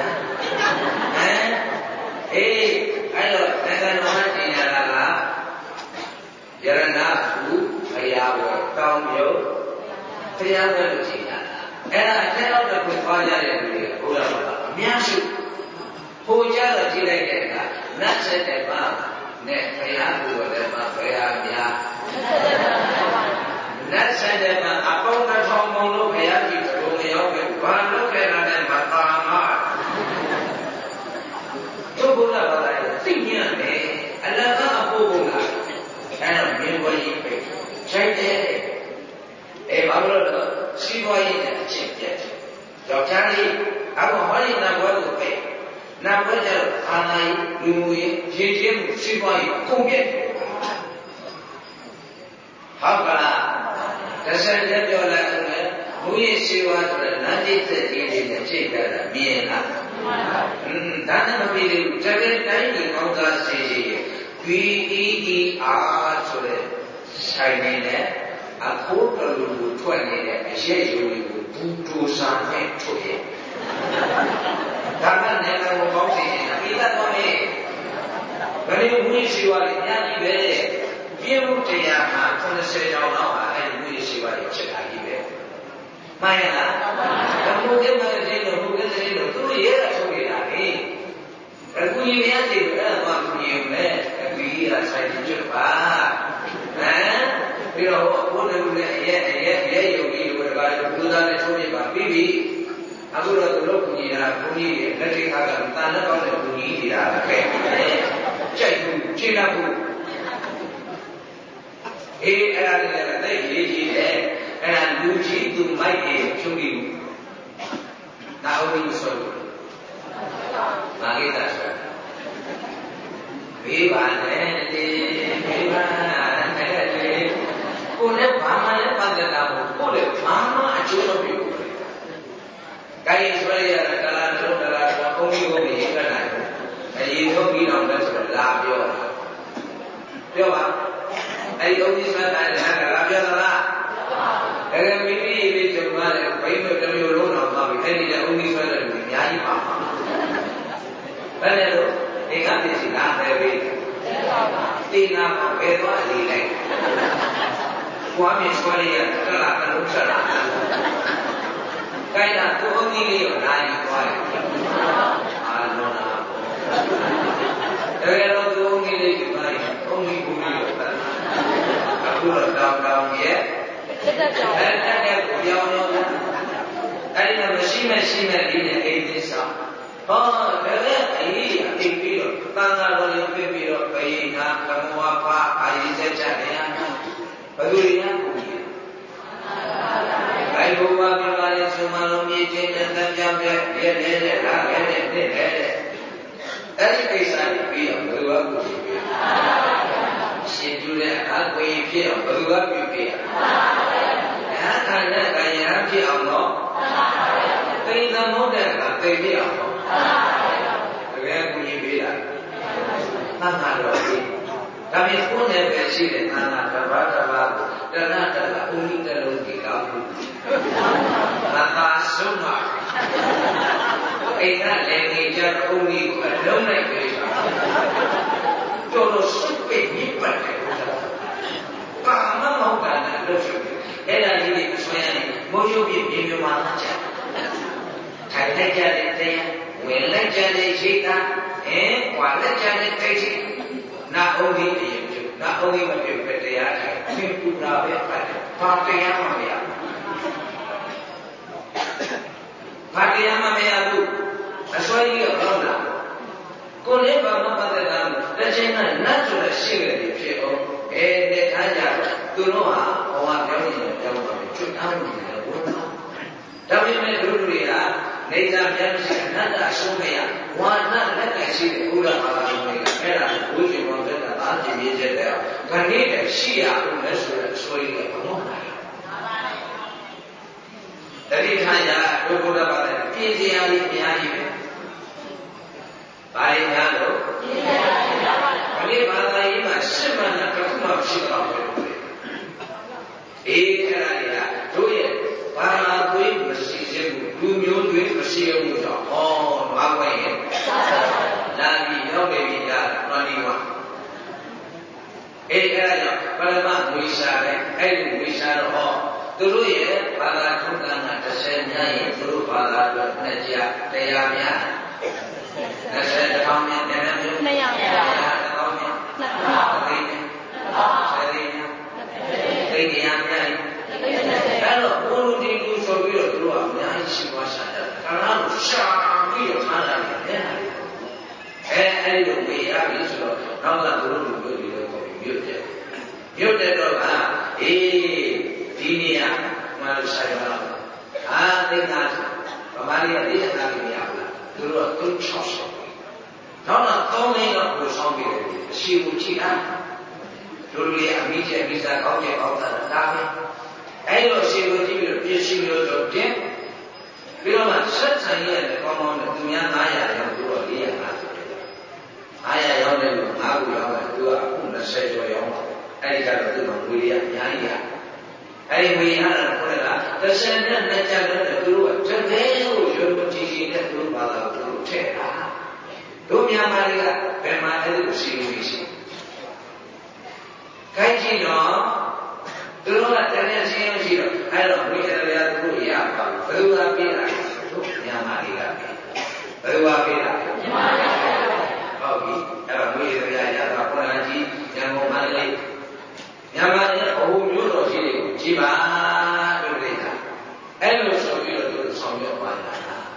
အေးအဲ့တော့နိုင်ငံတော်မှာတင်ရတာကယရဏသူဘုရားဝယ်ကောင်းမျိုးဘုရားဝယ်လို့ချိန်တာအဲ့ဒါအထက်အောက်တစ်ခုသွားကြတဲ့လူတွေဘုရားကအများစုဟိုကြတော့ကြည့်လိုက်တဲ့အခါနတ်ဆက်တဲ့ပါနဲ့ဘုရားကိုယ်တဲ့ပါဘုရားများနတ်ဆက်တဲ့မှာအပေါင်းတစ်ထောင်ပေါင်းလို့ဘုရားကြည့်ဘုံရောက်ပဲဘာလို့ခဲ့တာလဲမပါမတို့ဘုရားဘာသာသိညံ့တယ်အလကအဖို့ဘုရားအဲ့တော့မြင်ပေါ်ကြီးပဲချိုက်တယ်ဘာလို့လဲစီးပွားရေးနဲ့အချင်းပြတ်ယောက်ျားလေးအခုဟောဒီနတ်ဘွဲကိုပဲနတ်ဘွဲကျတော့အာနာယလူမှုရေးရည်ချင်းမှုစီးပွားရေးကုန်ပြတ်ဟုတ်ကလားတစ်ဆက်လက်ပြောလိုက်တယ်ဘုရားရှိဝါဆိုတဲ့နတ်တိသက်ကြီးတွေနဲ့ချိန်ကြတာမြင်လားဒါနဲ့မပြီးသေးဘူးတကယ်တိုင်းကြီးကောင်းသားစီစီBEER ဆိုတဲ့ဆိုင်နေတဲ့အခုတော်လူထွက်နေတဲ့အရေးယူတွေကိုဘူဒိုစာနဲ့ထုတ်ရဒါကလည်းလည်းကောင်းစီနေတာပြီးတော့မေးဘယ်လိုဘုရားရှိဝါလေးညာကြီးပဲပြည့်မှုတရားမှာ90ကျော်တော့အဲ့ဒီဘုရားရှိဝါလေးဖြစ်တာကြီးပဲမှန်ရလားဘုရားမှာတဲ့လို့ဘုရားတဲ့လို့သူရဲတာထုတ်ရတာလေအခုကြီးများတယ်အဲ့ဒါမှမြင်မယ်အခုကြီးကဆိုင်ကြည့်ပါပြီးတော့ဘုရားလူနဲ့ရဲရုပ်ကြီးတွေကဘုရားနဲ့ထုတ်ပြပါ Bibi, aku udah dulu punya dari kagak tanah kalau punya tidak kayak jadi cina bu. Ada ada lucu tu mai cumi. Tahu ini soal. Mari tak soal. Bimane Kone bama le pada tahu, kone bama acuan biu. Kaya sebenarnya dalam komi kan ada. Jadi komi orang dah sudah labio. Bio apa? Jadi komi sudah ada labio lah. Kalau mimi cuma bayi macam ni orang nama, jadi dia komi sudah nyanyi bama. Benar tu. Ingat di sini ada beda. Tinggal beda lagi lagi. Suami sekalian telah terusah. Kaya tu orang ini naik kuai. Anu nak. Kalau tu orang ini naik, orang ini bumi. Aku dah dia. Ada dia orang. Ada mesin ini ini sah. Oh, kerana ini piro, tanggal boleh piro, bayi nak kamu apa, ayi sejalan, bagaimana punya? Bayi buat berbagai semalam ini jangan jam dia. Tadi kisah piro, bagaimana punya? Sejulah aku piro, bagaimana piro? Ya, kerana kaya dia Allah. Kita muda, kita Allah. Saya punya bela. Tanah lagi. Kami pun yang bersih tanah terbatas dan adalah unik dalam kamu. Tanah semua. Kita lengan unik dalam negeri. Jodoh suka hibat. Kamu mau kan? Era ini sebenarnya mojo bibi mana saja. Kaya jadi Wala jadi cerita, wala jadi kerja. Nak ongi dia, nak ongi macam berdekat. Mimpi nabi pada, pakai yang mana? Pakai yang mana tu? Asal dia orang lah. Kau ni bapa pada dalam, dan jangan nak sudah sihir di sini. Dia tanya, tu loa, orang kami yang cuci ni, tapi mereka dulu dia. Neda biasa nada sumaya, wana nada sih ulah malam mereka. Era uji mereka nanti dia jadi. Kerana Syia pun sudah suai penuh. Jadi hanya dua pada tiada hari ni. Baik kalau. Kali pada ini semua nak ketemu siapa pun. Era dia, tuh para tuh mesti Dunia mesti yang muda. Oh, apa ini? Lagi yang berbeza, maniwa. Kerana pada mak muisar, muisar dulu ya pada tukang ada senjata dulu pada nerja tiapnya. Nerja tahunya dengan tu. Tahunya. Serinya. Kalau pun di Sobiro keluar, yang siapa saja. Kalau siapa dia mana dia? Ada dia itu. Kalau turun dia kopi dia tu ini ya manusia mana? Tinggal kemarin dia lagi ni apa? Dulu tu cakap. Kalau tahu ni nak bersama dia, siapa cakap? Dulu dia bisa kau tak tahu. Ayo siapa dia siapa dia. Bila macam saya ni kalau dunia ayah yang dua dia ayah yang ni aku yang dua aku nak saya yang ayah kalau tu menggulia ayah ayah pun ada. Tersenyum nak jalan dua terdekat jauh cici nak dua bala dua cerah. Dunia mereka memang itu sih. Kaji no. Dulu katanya siapa sih? Ayo, kita lihat dulu ya apa? Berdua pira, yang mari lagi. Berdua pira. Oke, kalau kita lihat apa lagi yang mau mari? Yang mari, oh nyuruh sini, ciba berbeda. Ayo, so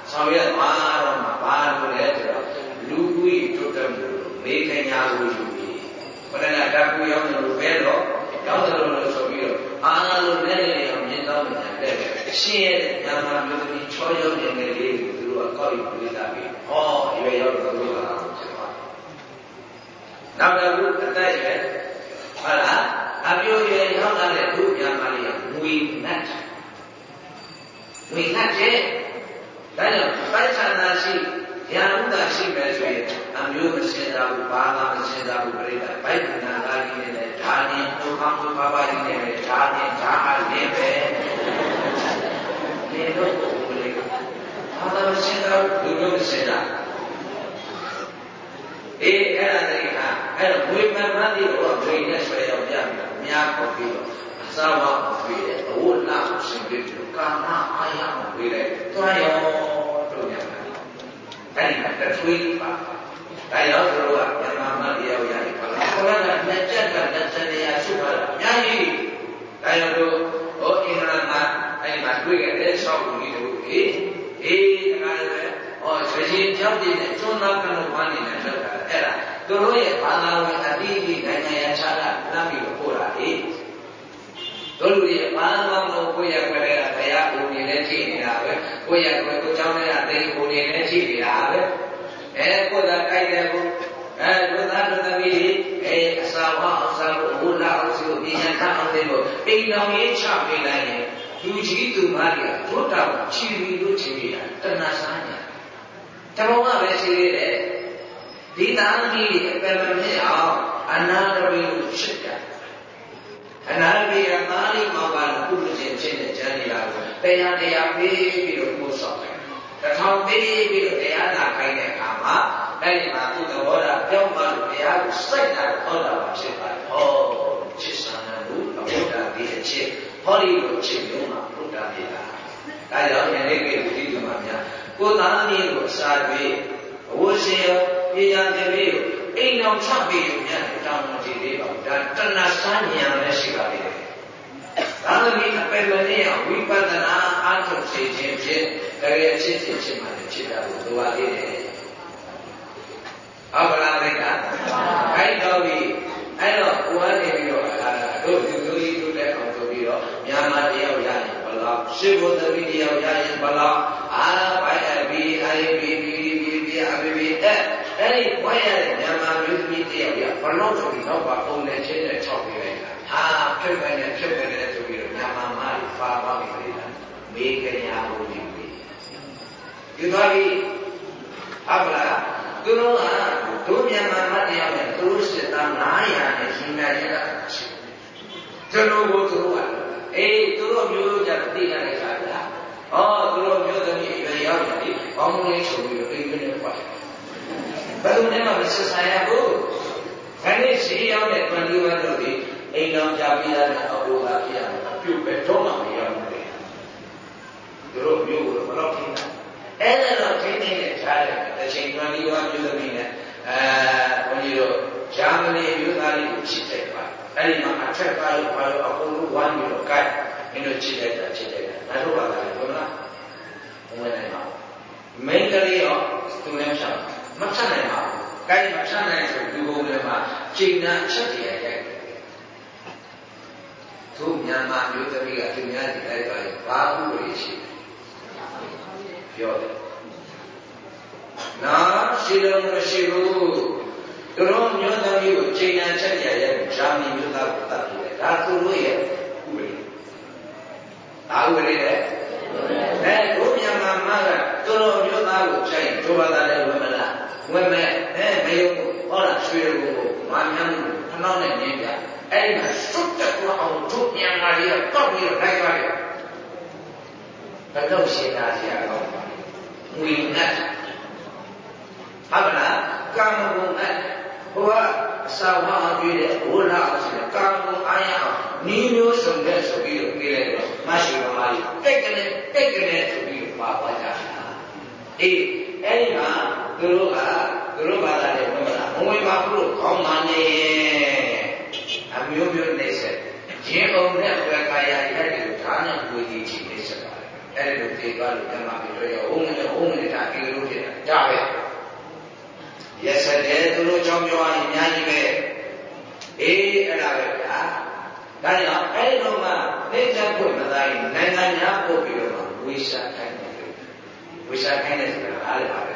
ဆောင်ရွက်သွားတော့မှဘာလို့လဲဆိုတော့လူကြီးတိုးတက်မှုမေးခင်ညာကိုယူပြီးဘယ်နဲ့ဓာတ်ကူရောက်တယ်လို့ပဲတော့ရောက်တယ်လို့ဆိုပြီးတော့အားလုံးနဲ့လည်းအောင်မြင်တော့မှတဲ့ရှင်းရဲ့ညာမှာမျိုးသမီးချောရုံနေလေးကိုသူတို့ကကောက်ယူပေးတာပြီးဟောရွယ်ရောက်တော့လို့လာဖြစ်သွားနောက်တစ်ခုအသက်ရွယ်ဟုတ်လားအပြိုရွယ်ရောက်လာတဲ့သူညာမလေးကငွေနတ်ကျဲဒါကြောင့်ပိုက်ဆံသာရှိရာဟုသာရှိပဲဆိုရင်အမျိုးမစင်တာဘူးဘာသာမစင်တာဘူးပြိတ္တာပိုက်နာလာကြီးနဲ့ဓာနေဘုရားဘုရားပါကြီးနဲ့ဓာနေဓာအားလေးပဲဒီလိုကိုလေဘာသာမစင်တာဘူးလူမျိုးမစင်တာအေးအဲ့ဒါတည်းကအဲ့တော့ဝိမာန်မှတိတော့ဝိနဲ့ဆွဲရောက်ပြပြီးတော့အများပေါ်ပြီးတော့အစာဝါကိုပြေးတယ်အဝတ်လာကိုရှင်ပြီးတော့ကာမအာယကိုပြေးတယ်တွားရောတို့ညမှာအဲ့ဒီမှာတထွေးပါဒါရောက်တို့ကမြန်မာမှတရားရတယ်ဘာလို့ခေါ်ရတာလက်ချက်ကလက်စနေရရှုပါလားအများကြီးဒါရောက်တို့ဟောအင်္ဂလန်မှာအဲ့ဒီမှာတွေ့ခဲ့တဲ့ဆောက်ကူကြီးတို့အေးဒါကလည်းဟောဆွေချင်းကြောက်တဲ့ကျွန်းသားကလို့ဘာနေလဲလောက်တာအဲ့ဒါသူတို့ရဲ့ဘာသာဝင်အတိအကျနိုင်ငံရခြားတာလမ်းပြီးတော့ပို့တာလေတို့လူရဲ့ဘာသာဝင်ကိုယ့်ရဲ့ခွဲတဲ့ဘုရားကိုနေလည်းကြည့်နေတာပဲကိုယ့်ရဲ့ခွဲကိုเจ้าနဲ့အသိကိုနေလည်းကြည့်နေတာပဲကိုယ်သာကြိုက်တယ်ကိုလူသားလူသမီးအစာဝါအစာကိုဘုရားအောင်စီကိုဉာဏ်ထအောင်တဲ့ကိုအိမ်တော်ရေးချပေးလိုက်ရင်လူကြီးသူမတွေကတို့တောင်ချီပြီးတို့ချီပြီးတာတဏှာစားညာတဘောကပဲရှိသေးတယ်ဒီသားကြီးအပယ်မဖြစ်အောင်အနာတဝိကိုရှစ်တာအနာတဝိကသားလေးမောင်ကလည်းကုသခြင်းဖြစ်တဲ့ဉာဏ်တရားကိုတရားပေးပြီးတော့ပို့ဆောင်တယ်တစ်ထောင်ပေးပြီးတော့တရားနာခိုင်းတဲ့အခါမှာအဲ့ဒီမှာသူ့သဘောထားပြောင်းသွားလို့တရားကိုစိုက်တာဟောတာဖြစ်ပါတယ်ဟောချစ်စာနာမှုအဘုဒ္ဓဒီအချစ်ဟောဒီလိုချစ်မျိုးမှာဘုဒ္ဓပြေတာဒါကြောင့်ယနေ့ကိဒီကမှာများကိုယ်သားမင်းကိုအစာပေးအဝရှင်ရောပညာသင်ပေးအိမ်တော်ချပေးရုံနဲ့တောင်းတကြည့်သေးပါဘူးဒါတဏှာစဉာဏ်လည်းရှိပါသေးတယ်ဒါလည်းအပယ်မနဲ့ဝိပဿနာအားထုတ်စေခြင်းဖြင့်တကယ်ချစ်မှလည်းချစ်တာကိုလိုပါသေးတယ်အဘလာမိတ်ကခိုင်းတော်ပြီအဲ့တော့ကိုယ်ကနေပြီးတော့တို့လူမျိုးကြီးတို့တဲ့အောင်ဆိုပြီးတော့မြန်မာတယောက်ရရင်ဘလောက်ရှေ့ဘုဒ္ဓဘီတယောက်ရရင်ဘလောက်ဘိုင်အဘီအိုင်ဘီဘီအဘီဘီအဲ့ဒီဘွားရတဲ့မြန်မာမျိုးသမီးတယောက်ရဘလောက်ဆိုပြီးတော့ပုံနဲ့ချင်းနဲ့၆ပြလိုက်တာဖြစ်ပဲနဲ့ဆိုပြီးတော့မြန်မာမားပါပါပြီလားမေကညာကိုယူပြီးဒီသွားပြီးအဘလာသူတို့ကတို့မြန်မာမတရားနဲ့သူတို့စစ်သား900နဲ့ရှင်မြတ်ရတာရှိတယ်ကျွန်တော်ကိုသူတို့ကသူတို့မျိုးကြသိရတဲ့ခါလားသူတို့မျိုးသမီးရွယ်ရောက်တယ်ဒီဘောင်းမလေးဆိုပြီးတော့အိမ်ကနေပတ်ဘယ်သူနဲ့မှမဆက်ဆံရဘူးခဏရှိရောက်တဲ့21တို့ဒီအိမ်တော်ကြပြီးသားနဲ့အဘိုးကပြရမှာပြုတ်ပဲတော့မှမရောက်ဘူးသူတို့မျိုးကိုဘယ်တော့ထိန်းတာအဲ့ဒါတော့ထိန်းနေတဲ့ခြားတယ်တစ်ချိန်21မျိုးသမီးနဲ့ဘုန်းကြီးတို့ဂျာမနီမျိုးသားလေးကိုချစ်တဲ့ပါအဲ့ဒီမှာအထက်ကားလို့ဘာလို့အကုန်လုံးဝိုင်းပြီးတော့ကြိုက်မင်းတို့ချစ်တဲ့တာငါတို့ကလည်းဘုရားဝင်နေပါမိန်းကလေးရောသူလည်းဖြတ်မဖြတ်နိုင်ပါဘူးကြိုက်မဖြတ်နိုင်ဆိုဒီဘုံတွေမှာချိန်နာချက်တည်းရိုက်သူမြန်မာမျိုးသမီးကသူများဒီလိုက်ပါရင်ဘာဥပဒေရှိပြောတယ်နော်ရှိလို့မရှိဘူးသူတို့မျိုးသမီးကိုချိန်နာချက်ရရဲ့ဂျာမနီမျိုးသားကိုတတ်တယ်ဒါသူတို့ရဲ့ဥပဒေဒါဥပဒေလေတို့မြန်မာမှာကသူတို့မျိုးသားကိုချိန်ဒုဘာသာနဲ့ဝင်မလားဝင်မဲ့မေယုဟောလားရွှေကိုမာမြန်းခဏနဲ့နင်းပြအဲ့ဒီမှာစွတ်တက်သွားအောင်တို့မြန်မာတွေကတောက်ပြီးတော့လိုက်သွားတယ်ဘယ်တော့ရှင်းတာဆရာကောင်းပါငွေနဲ့ဟုတ်ပါလားကာမဂုဏ်နဲ့ဘုရားအစာဝါပြည့်တဲ့ဘုရားအရှင်ကာမဂုဏ်အားရအောင်ဤမျိုးစုံတဲ့ဆိုပြီးတော့ပြေးလိုက်တော့မရှိပါဘူးတိတ်ကနေဆိုပြီးတော့ပါသွားကြတာအဲ့ဒီမှာသူတို့ဘာသာနဲ့ဘုရားဘုံဝေပါဘုလို့ခေါင်းမနေအမျိုးမျိုးနေဆက်ရင်းအောင်နဲ့ဝေကာယရိုက်ပြီးဒါနဲ့ကိုကြီးချီနေဆက်ပါတယ်အဲ့ဒီလိုသိသွားလို့ဓမ္မပြီးတော့ရောဦးငယ်တာဒီလိုဖြစ်တာဒါပဲရက်စတဲ့သူတို့ကြောင့်ပြောရင်အများကြီးပဲအေးအဲ့ဒါပဲဗျာဒါကြောင့်အဲ့ဒီတော့မှသိချင်ဖို့မသားရင်နိုင်ငံများပို့ပြီးတော့ဝိရှာခိုင်းတယ်ဝိရှာခိုင်းတယ်ဆိုတာအားလည်းပါပဲ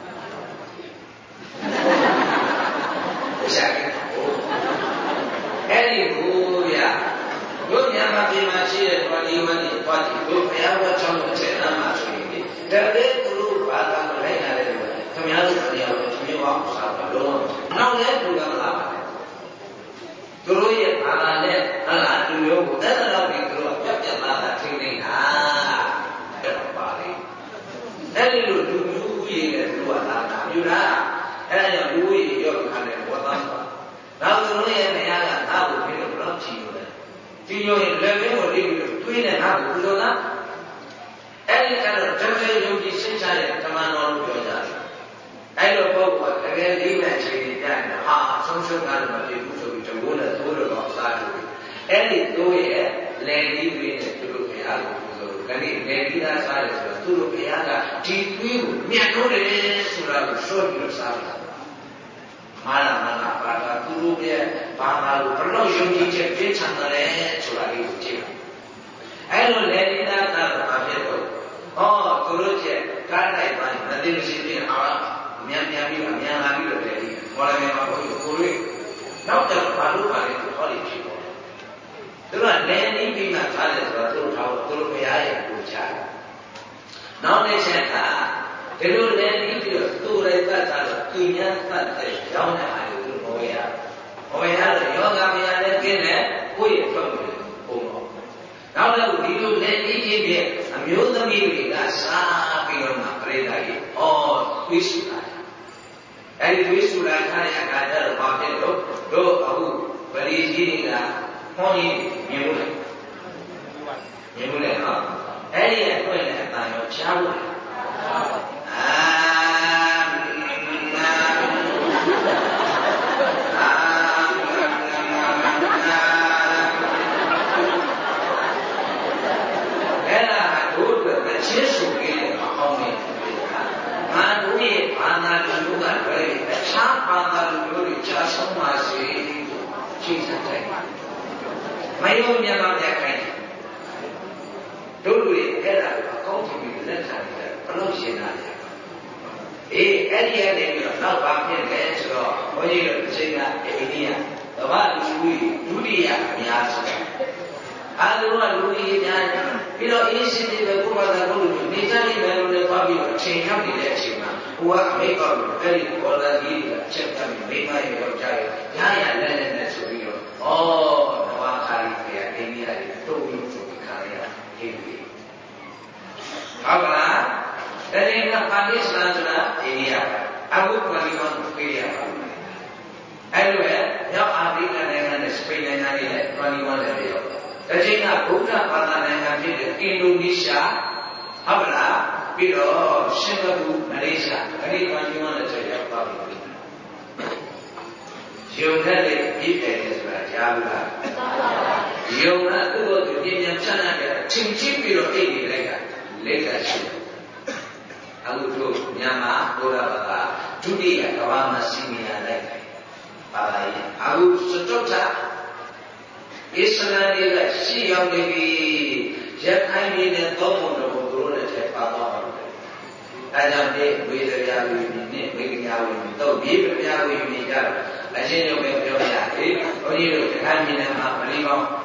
ဝိရှာခိုင်းအဲ့ဒီကိုဗျာတို့မြန်မာပြည်မှာရှိတဲ့တော်ဒီမန်တွေပါတီတို့ဘုရားဝတ်ချောင်းတဲ့နာမှာဆိုရင်တကယ်သူတို့ဘာသာမလိုက်နိုင်တယ်ခင်ဗျားတို့တရားကိုသူမျိုးအောင်စားပါလို့နောက်လည်းသူကမလာပါနဲ့သူတို့ရဲ့ဘာသာနဲ့ဟာလားသူမျိုးကိုတက်တော့ပြီးသူတို့ကပြတ်သားတာထိနေတာအဲ့တော့ပါလေအဲ့ဒီလိုလူမျိုးကြီးနဲ့သူတို့ကလာတာယူတာအဲ့ဒါကြောင့်လူကြီးရောခါတယ်ဝတ်သားပါနောက်သူတို့ရဲ့နေရာကငါ့ကိုပြီးတော့ဘယ်တော့ချီလို့လဲဒီလိုရင်လက်မင်းကိုလေးပြီးတော့တွေးနေငါ့ကိုပူဇော်တာအဲ့ဒီကတော့တကယ်ယုံကြည်စိတ်ချတဲ့ဓမ္မတော်လို့ပြောကြတယ်အဲ့လိုပုဂ္ဂိုလ်ကတကယ်လေးမဲ့ခြေပြတ်နေတာဟာဆုံးရှုံးတာလည်းမဖြစ်ဘူးဆိုပြီးတကိုးနဲ့သိုးတော့စားတယ်အဲ့ဒီသိုးရဲ့လေကြီးတွေနဲ့သူတို့ဘုရားကိုပူဇော်လို့ခဏလေကြီးသားစားတယ်ဆိုတော့သူတို့ဘုရားကဒီသွေးကိုမြတ်လို့တယ်ဆိုတာကိုရှင်းပြီးတော့စားတယ်မာနဘာသာသူတို့ရဲ့ဘာသာကိုဘယ်လိုယုံကြည်ချက်ပြည့်စုံတယ်ဆိုတာလေးကိုကြည့်အဲ့လိုလေဒီသားကတော့ဘာဖြစ်တော့ဟောသူတို့ရဲ့ကားတိုက်ပိုင်းမသိမရှိသေးအောင်မြန်ပြီးတော့မြန်လာပြီးတော့လေဒီဘောရမေမှာဘုရားကိုယ်နောက်တော့ဘာလို့ပါလဲဟောဒီဖြစ်ပေါ်သူကလည်းနေပြီးမှထားတယ်ဆိုတော့သူတို့ထားတော့သူတို့ဘုရားရဲ့ကိုချတယ်နောက်တစ်ချက်ကဒီလိုလည်းပြီးပြီးတော့သူ့ရဲ့သတ်တာတော့သူများသတ်တဲ့ရောင်းတဲ့အားကိုသူဘောရတော့ယောဂဘုရားလည်းကျင်းတယ်ကိုယ့်ရဲ့ဘုံပုံတော့နောက်တော့ဒီလိုလည်းပြီးချင်းပြအမျိုးသမီးတွေကစားပြီးတော့မှပြိဿကြီးတွေးဆူတာအဲ့ဒီတွေးဆူတာထားတဲ့အခါကျတော့ဘာဖြစ်လို့တို့အခုဗလီကြီးကဟောကြီးမြင်လို့နော်အဲ့ဒီအတွေ့နဲ့အတန်ရောချားလို့ချင်းစုပြီးတော့အအောင်နေငါတို့ရဲ့ဘာသာလူမျိုးကလည်းအခြားဘာသာလူမျိုးတွေကြာဆုံးပါစေချိန်ဆက်တယ်မယုံမြန်မာပြည်ခိုင်းတို့လူတွေအဲ့ဒါကိုအကောင်းကြီးပြီးလက်ခံတယ်ဘလို့ရှင်းတာလဲအေးအဲ့ဒီအဲ့ဒီပြီးတော့နောက်ပါဖြစ်တယ်ဆိုတော့ဘုန်းကြီးတို့အချိန်ကအိန္ဒိယသဘာဝလူကြီးဒုတိယအများဆုံးအားလုံးကလူကြီးများပြီးတော့အေးရှင်တွေပဲကိုယ်ဘာသာကိုလူနေကြလိမ့်မယ်လို့လည်းသွားပြီးတော့အချိန်ရောက်နေတဲ့အချိန်မှာဟိုကအမေကောက်လို့အဲ့ဒီဘောလာကြီးကအချက်တမ်းမိမရဲ့ယောက်ျားရဲ့ရလက်နဲ့ဆိုပြီးတော့သဘာဝခါရီပြအိန္ဒိယတွေတုံ့လို့ဆိုပြီးခါရဟိပြီဟုတ်ကလားတကယ်ကပါဠိစကားဆိုတာအိန္ဒိယအခုပါဠိမှာပြေးရပါမယ်အဲ့လိုပဲရောက်အာဖရိကနိုင်ငံနဲ့စပိန်နိုင်ငံတွေလည်းပါဠိမှာလည်းပြောတချိန်ကဗုဒ္ဓဘာသာနိုင်ငံဖြစ်တဲ့အင်ဒိုနီးရှားဟုတ်လားပြီးတော့စင်ကာပူမလေးရှားအဲ့ဒီပါဠိမှာလည်းဆက်ရောက်ပါပြီယုံတဲ့လေပြည်တယ်ဆိုတာကြားဘူးလားယုံတာသူ့ကိုသူပြင်ပြန်ဖြတ်ရတယ်ချင်းချင်းပြီးတော့အိတ်နေလိုက်တာလက်ကရှိတယ်အခုတို့မြန်မာဘုရားဘာသာဒုတိယကမ္ဘာမှာစီမီယာလိုက်တယ်ဘာသာရေးအခုစတုထအစ္စလာမ်တွေကရှိရောက်နေပြီရခိုင်ပြည်နယ်သုံးပုံတော်ကိုသူတို့လည်းထည့်ပါသွားပါတယ်။အဲကြောင့်ဒီဝေဒရာဝိနည်းနဲ့ဝေကညာဝိနည်းတော့ဒီပြပြဝိနည်းကြတော့အရှင်းရုံပဲပြောရသေး။ဘုန်းကြီးတို့ရခိုင်ပြည်နယ်မှာပရိပေါင်း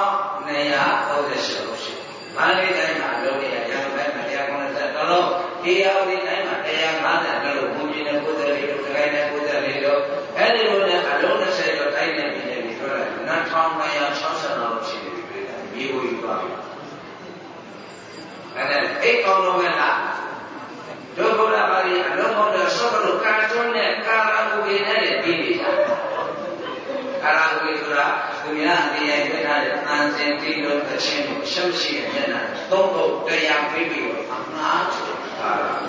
1238လို့ရှိတယ်။မန္တလေးတိုင်းမှာလုံးရရန်ကုန်တိုင်းမှာ190လုံး၊အေရဝတီတိုင်းမှာ150လုံး၊ဘုံပြည်နယ်90လို့တိုင်းနယ်90လို့အဲဒီလိုနဲ့အလုံး20လို့တိုင်းနယ်ပြည်နယ်တွေပြောတယ်။1960လောက်ရှိတယ်ပြည်မြေကိုယူသွားပြီ။အဲ့ဒါအိတ်ကောင်းလုံးကဒုဗုဒ္ဓဘာသာအလုံးစုံတော့ဆောလို့ကာတွန်းနဲ့ကာရာဂူတွေနဲ့ပြီးနေတာ။ကာရာဂူဆိုတာသူများအတရားပြထားတဲ့သံစင်ပြီးလို့အချင်းကိုရှုပ်ရှိတဲ့မျက်နှာသုံးဖို့တရားပြီးပြီးတော့အမှားဆိုတာ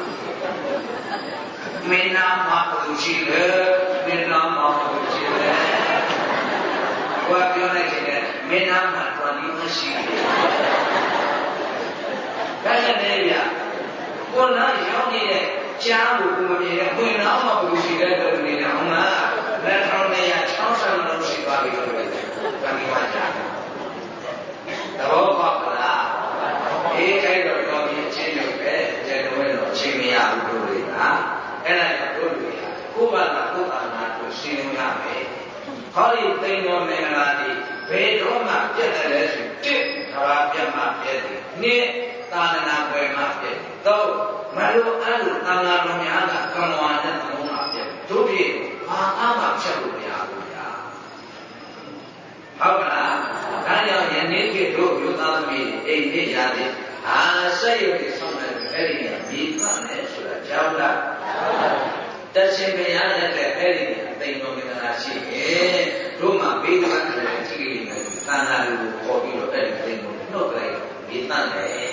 မင်းနာမပုရှိလေမင်းနာမပုရှိလေဘာပြောလိုက်တယ်မင်းနာမတော်ဒီမရှိဘူး Kaya neya, kona yang ni jauh kemudian pun nama berusia dari dunia mana, dan kalau neya cakap manusia bagi kami macam, tahu apa lah? Kaya kami cendol cendol cemia dulu ya, enak dulu ya, kubah nak sini kami, kalau tengok mengenai bedroom macam ada sih, kalau dia macam ni. Tanah apa macam tahu malu tanah mana ada kamuan dan kamu macam tu dia apa macam tu ya apa nak kalau yang ni kita tu tanah ni jadi saya itu sama hari ni mana sudah jauh dah dan sebenarnya ada hari ni tengok kita nasi rumah beda kan jadi tanah dulu kopi lo tengok no lagi bintang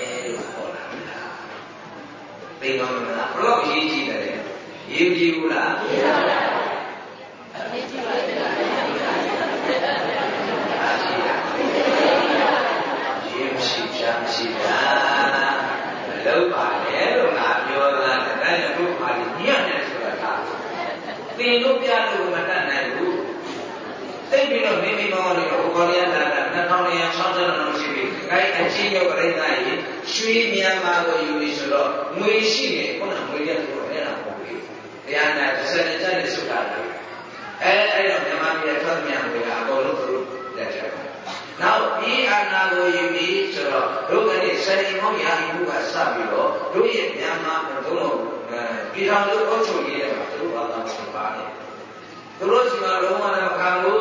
Tengok mana, kalau hiji dari, hiji pula. Jam siapa? Lupa lu nak jualan, katanya lupa dia ni sudah tahu. Tengok dia lu macam mana lu? Tengok ni orang Korea dan orang yang sangat manusia. Kaya kecil orang lain, sui Myanmar ko Unisolo, muisi ni, kau nak mulia tu orang nak mulia. Dia nak sesuatu suka. Myanmar dia tu Myanmar, aku lu dah cakap. Now, ini anak ko Unisolo, lu kan ni seni mau yang ibu kasar bilo, lu ini Myanmar tu, kita lu kau curi dia, tu orang suka ni. Terus malu mana kamu?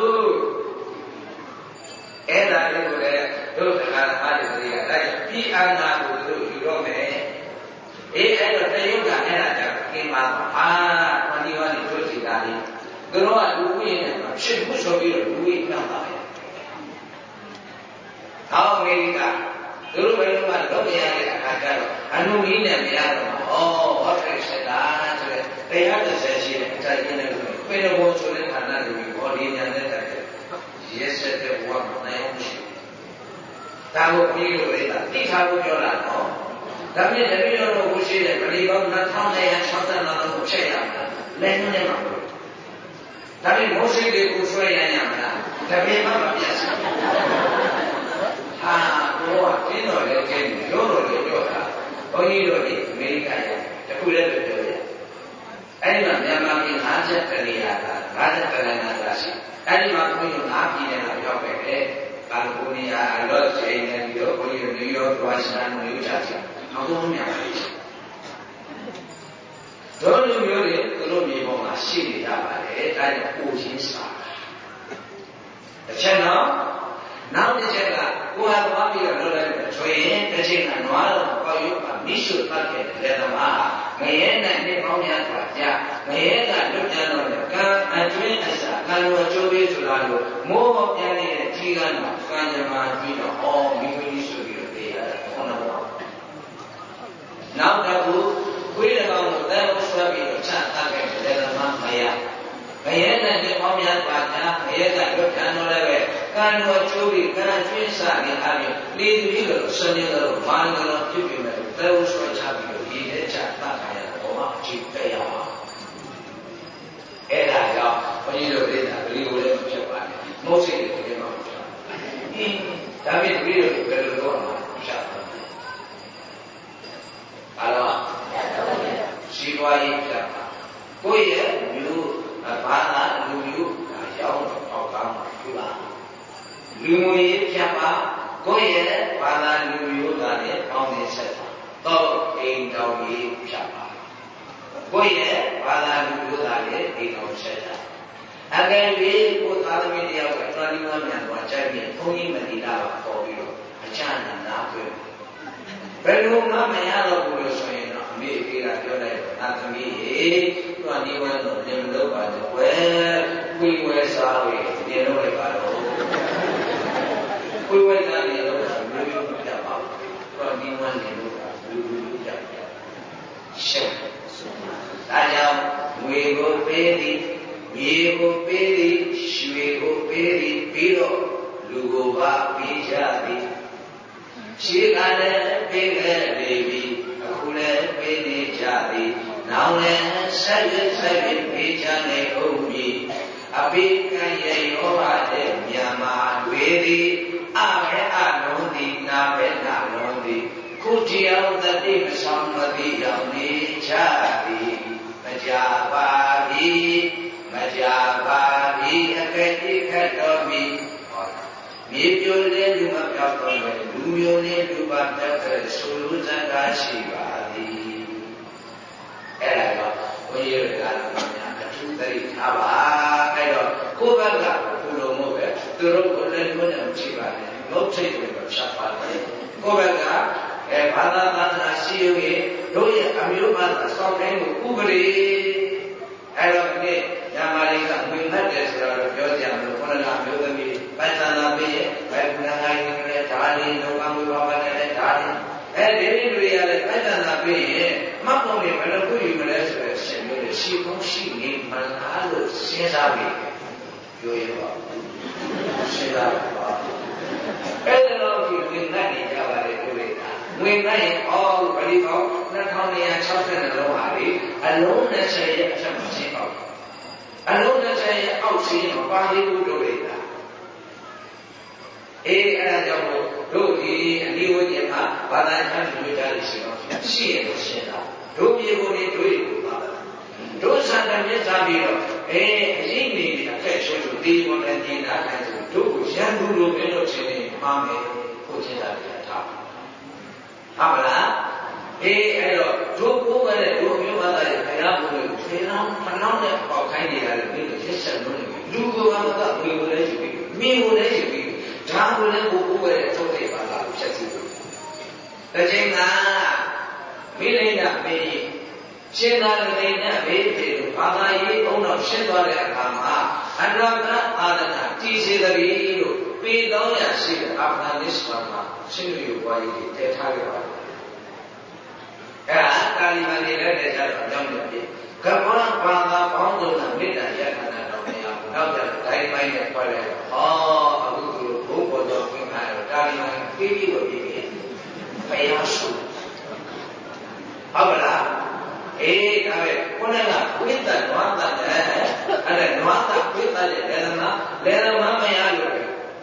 Dah ni boleh. Tu sekarang ada dia. Tapi anak tu hidup ni. Ada terjadi ada kimat. Mandi tu sekali. Kalau ada duit, siapa sobi duit nampak. Amerika. Dulu baru baru dia akan. Anu ini dia. Orang sedang tu. Tiada sesi cari ni. Pada bocor ni karena duit. Orang yang ada. Yes, ada buat naik musik. Tahu ni orang tak tahu jualan, no. Tapi jadi orang musik ni, beri bang nak tahu ni yang sangat nak musik yang lain ni macam. Tapi musik di musik yang mana? Tapi apa biasa? Buat ini orang ni, orang jualan. Orang ni Amerika ya, tapi dia betul. Ini Myanmar ni hajat terlihat, hajat terlihat rasih. Ini makna yang nabi yang ada pada California, Los Angeles, New York, Washington, New Jersey. Aku ni apa ni? Kalau ni orang asing ni apa ni? Ada ujian sah. Macam mana dia cakap, buat apa dia orang cuci, kerja manual, kau yang misut pakai dia mah. Mereka ni kau yang kerja, mereka tu jangan kan, cuci asal. Kalau cuci selalu, mau yang ni jiran, kan jemaah jiran, minggu sugi dia, orang orang. Now dah kita kalau dah usah biar cakap dia mah maya. Mereka ni kau yang kerja, mereka tu jangan orang. Kan cuci, kan cuci sah ni kami, lihat seni kalau, mana kalau cuci mereka terus bercampur. Dia cakap kaya orang cipta yang dah ya, penjual dia beli boleh macam musik dia macam. Tapi beli beli orang macam. Kalau situasi macam, kau ye lu apa lu yang orang juga. Lu ye siapa? Kau ye apa lu dari orang Malaysia. Tahu tahu ini siapa? Kau ye pada dulu tadi tahu saja. Agar dia kau tahu media kerana yang baca dia, kau ini mendidak kau itu, macam mana tu? Belum nama yang lalu saya nak ambil kira kira nak ambil, tuan iwan tu dia lupa tu, kui sawi dia lupa tu, kui tadi lupa belum dapat, tuan iwan dia lupa. Tanya, wego peri, shwego peri, piro, lugoba pijadi. ရှိကလည်းပြေးခဲ့နေပြီအခုလည်းပြေးနေကြသည်နောင်လည်းဆက်ရဆက်ရပြေးချနေဦးမည်အပိကံရေရောပါတဲ့မြန်မာတွေသည်အမဲအလုံးသည်နာပဲနာလုံးသည်ခုတရားတတိမဆောင်မသိရောက်နေကြသည်မကြပါသည်မကြပါသည်အကဲ့ဒီခတ်တော်မီမြေပြိုလေးလူမပြောက်တော့ပဲလူမျိုးလေးလူပါတတ်တဲ့ဆိုလူစကားရှိပါသည်အဲ့ဒါတော့ဘုန်းကြီးတွေကလည်းအထူးသတိထားပါအဲ့တော့ကိုယ့်ဘက်ကဘုလိုမို့ပဲသူတို့ကိုလည်းဘုန်းကြီးကြည့်ပါနဲ့ငုတ်ထိတ်တွေဖြတ်ပါတယ်ကိုယ့်ဘက်ကဘာသာသာသနာရှိရုံနဲ့တို့ရဲ့အမျိုးဘာသာစောင့်တိုင်းကိုဥပဒေအဲ့တော့ဒီညာမာလေးကဝင်တတ်တယ်ဆိုတော့ပြောကြမလို့ခொနကအမျိုးသမီးပိုင်သနာပေးရဲ့ဘယ်ကုဏငိုင်းနဲ့ဓာလီလောကဝိဘာဝနဲ့ဓာလီအဲဒီတွေရတဲ့ပိုင်သနာပေးရဲ့မတ်ပုံတွေဘယ်လိုပြုယူမလဲဆိုတော့ရှင်မျိုးတွေရှိဖို့ရှိနေမှန်လားလို့စဉ်းစားပြီးပြောရပါစဉ်းစားပါအဲ့ဒါတော့ဒီဝင်တတ်နေကြပါလေတို့တွေကဝင်တတ်ရင်အော်ဘယ်ဒီကော2260လုံးပါလေအလုံး20ရဲ့အချက်မှရှင်းပါအလုံး20ရဲ့အောက်ရှင်းမပါသေးဘူးတို့တွေကအဲ့ဒါကြောင့်တို့ဒီအနိဝဉ္ဇဉ်မှာဘာသာချမ်းလူကြလို့ရှိတော့ရှိရလို့ရှင်းတာတို့ပြေကိုနေတွေ့ကိုပါတို့စံတမြတ်စားပြီးတော့အရင်နေအခက်ဆိုလို့ဒီပေါ်နဲ့ဒီနာခိုင်းဆိုတို့ကိုရန်သူလိုပဲလို့ရှင်းနေမှာမယ်ကိုချင်းတာပြထားဟုတ်ပါလားအဲ့တော့တို့ကိုယ်ကလည်းတို့မျိုးဘာသာရဲ့ခရာဘုရားကိုသေလောင်းမနှောင်းနဲ့ပေါက်ခိုင်းနေရတယ်ပြီးတော့ရက်ဆက်လို့လူကဘာသာဝေကိုလည်းယူပြီးမိကိုလည်းယူပြီးဒါကိုလည်းကိုယ်ရဲ့ထုတ်တဲ့ဘာသာကိုဖြတ်ကြည့်လို့တချိန်ကမိလိမ့်တာမေးရှင်းသာလိမ့်နဲ့မေးတယ်လို့ဘာသာရေးအုံတော့ရှင်းသွားတဲ့အခါမှာအန္တရာအာဒနာတည်စေသည်လို့ပေတော်ရရှိတဲ့အာဖဂန်နစ္စတန်မှာရှင်းလို့ဘွားကြီးတည်ထားခဲ့ပါတယ်အဲ့ဒါကာလီမန်တွေလည်းတည်ထားတော့အကြောင်းပြပြကပ္ပရာဘာသာပေါင်းစုံနဲ့မေတ္တာရခဏတော်မရဘူးနောက်ကျဒိုင်းပိုင်းနဲ့ဖွဲ့လိုက်ဟောအခုသူဘုဘောတော်ပြင်လာတော့ကာလီမန်ပြီးပြီးတော့ပြီးပြီးဖယားစုဟုတ်ပါလားဒါပဲခုနကဝိတ္တနွားတတ်တယ်အဲ့ဒါနွားတတ်ဝိတ္တရဲ့လေရမမရလို့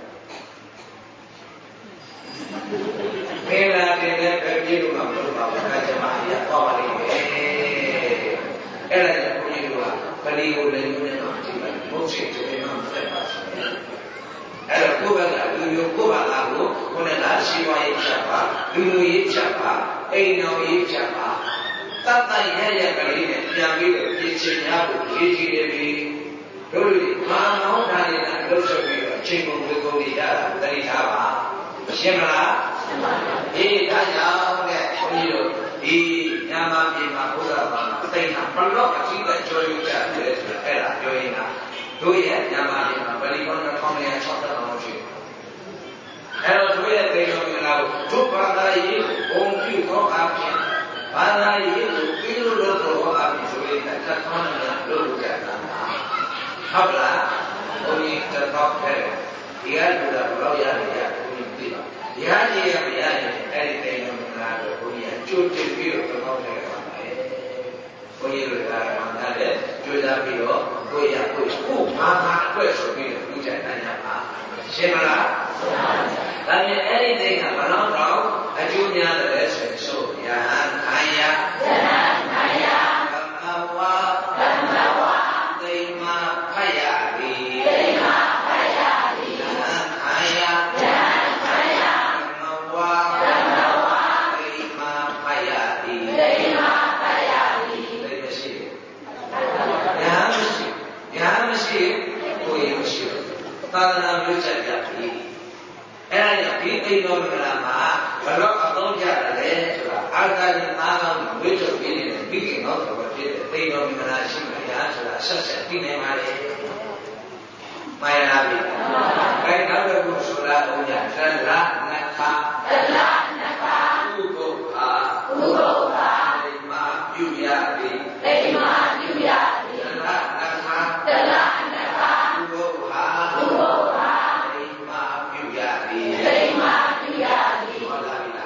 ခေလာတဲ့ပဲပြေလို့မလို့ပါဘူးခါကျမှရတော့ပါလိမ့်မယ်အဲ့ဒါကြောင့်ဘုန်းကြီးတို့ကပလီကိုလည်းညွှန်းနေမှာဒီမှာဘုရားရှင်တွေမှာဆက်ပါစေအဲ့တော့ကိုယ့်ဘက်ကလူမျိုးကိုယ့်ဘာသာကိုခုနကရှိဝါရေးချက်ပါလူမျိုးရေးချက်ပါအိမ်တော်ရေးချက်ပါတတ်တရရကလေးနဲ့ပြန်ပြီးတော့ပြင်ချင်ရဖို့ရေးကြည့်တယ်ပြီတို့လူမာမောင်းတာနဲ့လှုပ်ဆက်ပြီးတော့အချိန်ကုန်ကိုနေရတာတတိထားပါရှင်းမလားရှင်းပါပြီဒါကြောင့်တဲ့ဘုန်းကြီးတို့ဒီညာမပြေမှာဘုရားဘာသာသိတာဘလော့အကြီးကကြော်ယူကြတယ်ဆိုတော့အဲ့ဒါပြောရင်ကတို့ရဲ့ညာမပြေမှာဗလီဘော1960လောက်ရှိအဲ့တော့တို့ရဲ့တေတော်မင်္ဂလာကိုတို့ဘာသာရေးကိုဘုံပြုသောအဖြစ်ဘာသာရေးကိုပြီးလို့လို့သောအဖြစ်ဆိုရင်တစ်ခါမှမလုပ်ကြတာဟုတ်လားဘုန်းကြီးတော့ခဲ့ဒီကလူကဘလောက်ရတယ်ဘုန်းကြီးသိပါဒီဟာကြီးရမရရင်အဲ့ဒီတေတော်မင်္ဂလာကိုဘုန်းကြီးကကြိုတင်ပြီးတော့တောင်းခဲ့ပါတယ်ဘုန်းကြီးတို့ကမှန်တယ်ကြိုးစားပြီးတော့ကိုယ့်ရကိုယ့်ကိုဘာသာအတွက်ဆိုပြီးတော့လူကြိုက်နိုင်ကြပါရှင်းမလားရှင်းပါပြီဒါနဲ့အဲ့ဒီတိတ်ကဘလောက်တော့အကျိုးများတယ်ဆိုရင်ဆိုယဟန်ခန္ယာယဟန်ခန္ယာကမ္မဝါကမ္မဝါသိမဖတ်ရသည်သိမဖတ်ရသည်ယဟန်ခန္ယာယဟန်ခန္ယာကမ္မဝါကမ္မဝါသိမဖတ်ရသည်သိမဖတ်ရသည်သိမရှိယဟန်မရှိကိုယ်မရှိသာသနာ့ပြုချက်ပြပြီအဲ့ဒါကြောင့်ဒီအိမ်တော်မင်္ဂလာမှာဘလို့အသုံးကြရတယ်ဆိုတာအာဂါတိသားကောင်းဝိထုတ်ပြီးနေတဲ့မိခင်တော်တော်ဖြစ်တဲ့အိမ်တော်မင်္ဂလာရှိမှရဆိုတာဆက်ဆက်ပြီးနေပါလေမှန်လားဗျာအဲ့နောက်တစ်ခုဆိုတာဘုရားသလနခသလနခဥပုပ္ပါဥပုပ္ပါအိမ်မှာပြုရသည်အိမ်မှာပြုရသည်သလနခသလနခဥပုပ္ပါဥပုပ္ပါအိမ်မှာပြုရသည်အိမ်မှာပြုရသည်ဟောလာပြီ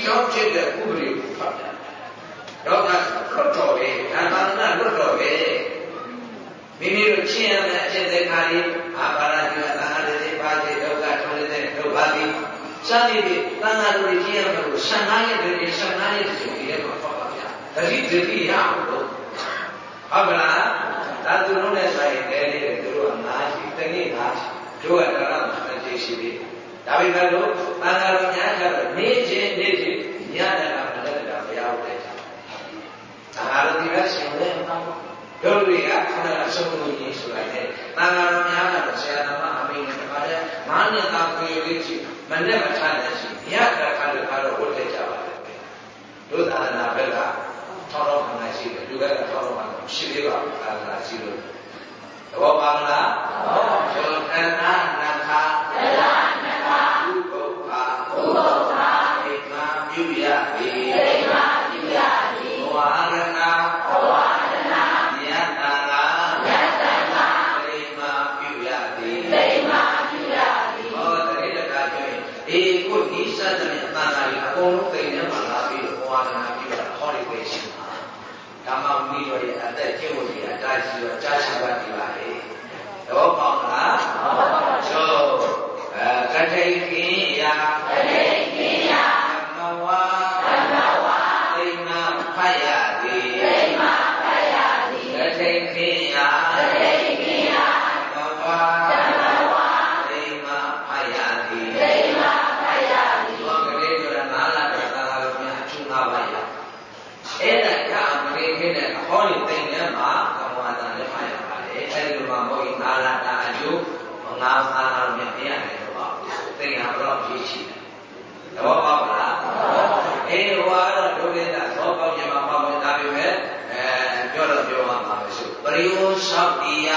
ကြောင့်ဖြစ်တဲ့ဥပဒေကိုဖတ်ပြတော့ကလွတ်တော်ပဲဒါသာသနာလွတ်တော်ပဲမိမိတို့ရှင်းရမယ့်အကျင့်တွေခါလေးအာပါရတိသာဟာတိပါတိဒုက္ခထုံးတဲ့ဒုက္ခတိစသည်ဖြင့်သံဃာတို့ရှင်းရမယ်လို့15ရက်တည်း15ရက်တည်းဒီထဲမှာဖတ်ပါဗျာတတိတတိရအောင်လို့ဟုတ်ကလားဒါသူတို့နဲ့ဆိုင်တယ်လေသူတို့က9ရှိတနည်း9ရှိတို့ကတရားမှတစ်ချိန်ရှိပြီဒါပေမဲ့လို့သံဃာတော်များကြတော့နေ့ချင်းညတယ်ကမလည်းတာဘုရားဟုတ်တယ်ဒါဟာလည်းဒီကရှင်လည်းမဟုတ်တို့တွေကခဏကဆုံးလို့ကြီးဆိုလိုက်တယ်သံဃာတော်များကတော့ဆရာသမားအမိန့်နဲ့တခါတည်းမာနတာကိုယ်လေးကြည့်မနဲ့မထားတဲ့ရှိညတာခါလည်းကတော့ဝတ်တဲ့ကြပါလေတို့သာနာဘက်ကထောက်တော့မှရှိတယ်လူဘက်ကထောက်တော့မှရှိသေးပါဘူးသာနာရှိလို့သဘောပေါက်လားကျော်တဏ္ဍနာခာဥပုပ္ပါဣမပြုရပြီဝါရဏယတနာဣမပြုရသည်ဟောတရေတကာပြောရင်အေကိုနိစ္စတဲ့သံဃာကြီးအကုန်လုံးသိနေမှာလာပြီးတော့ဝါရဏပြုရဟောဒီပဲရှိမှာဓမ္မမီးတော်ရဲ့အသက်ကျင့်ဝတ်ကြီးအတားရှိတော့ကြားရှိပါဒီပါလေသဘောပေါက်လားကျော်ကတိကိယမဝါသိမဖတ်ရသည်ကတိကိယမဝါသိမဖတ်ရသည်ဘောကလေးတို့နာလာတဲ့သာသာတော်များအထူး၅ပါးရအဲ့ဒါကြောင့်မလေးခင်းတဲ့ဟောဒီသိဉ္ဇံမှာကမ္ဘာတန်လည်းဖတ်ရပါလေအဲ့ဒီလိုမှဘုန်းကြီးနာလာတာအကျိုးငါးပါးတော်မြတ်တရားတယ်တော့ပါသိဉ္ဇံတော့ဖြည့်ရှိတယ်သဘောပေါက်လားအေးဟောတော့ဒုက္ခသဘောပေါက်ခြင်းမှာပေါ့ဒါပေမဲ့ပြောတော့ပြောမှာပါပဲဆိုပရိယောသောတိယ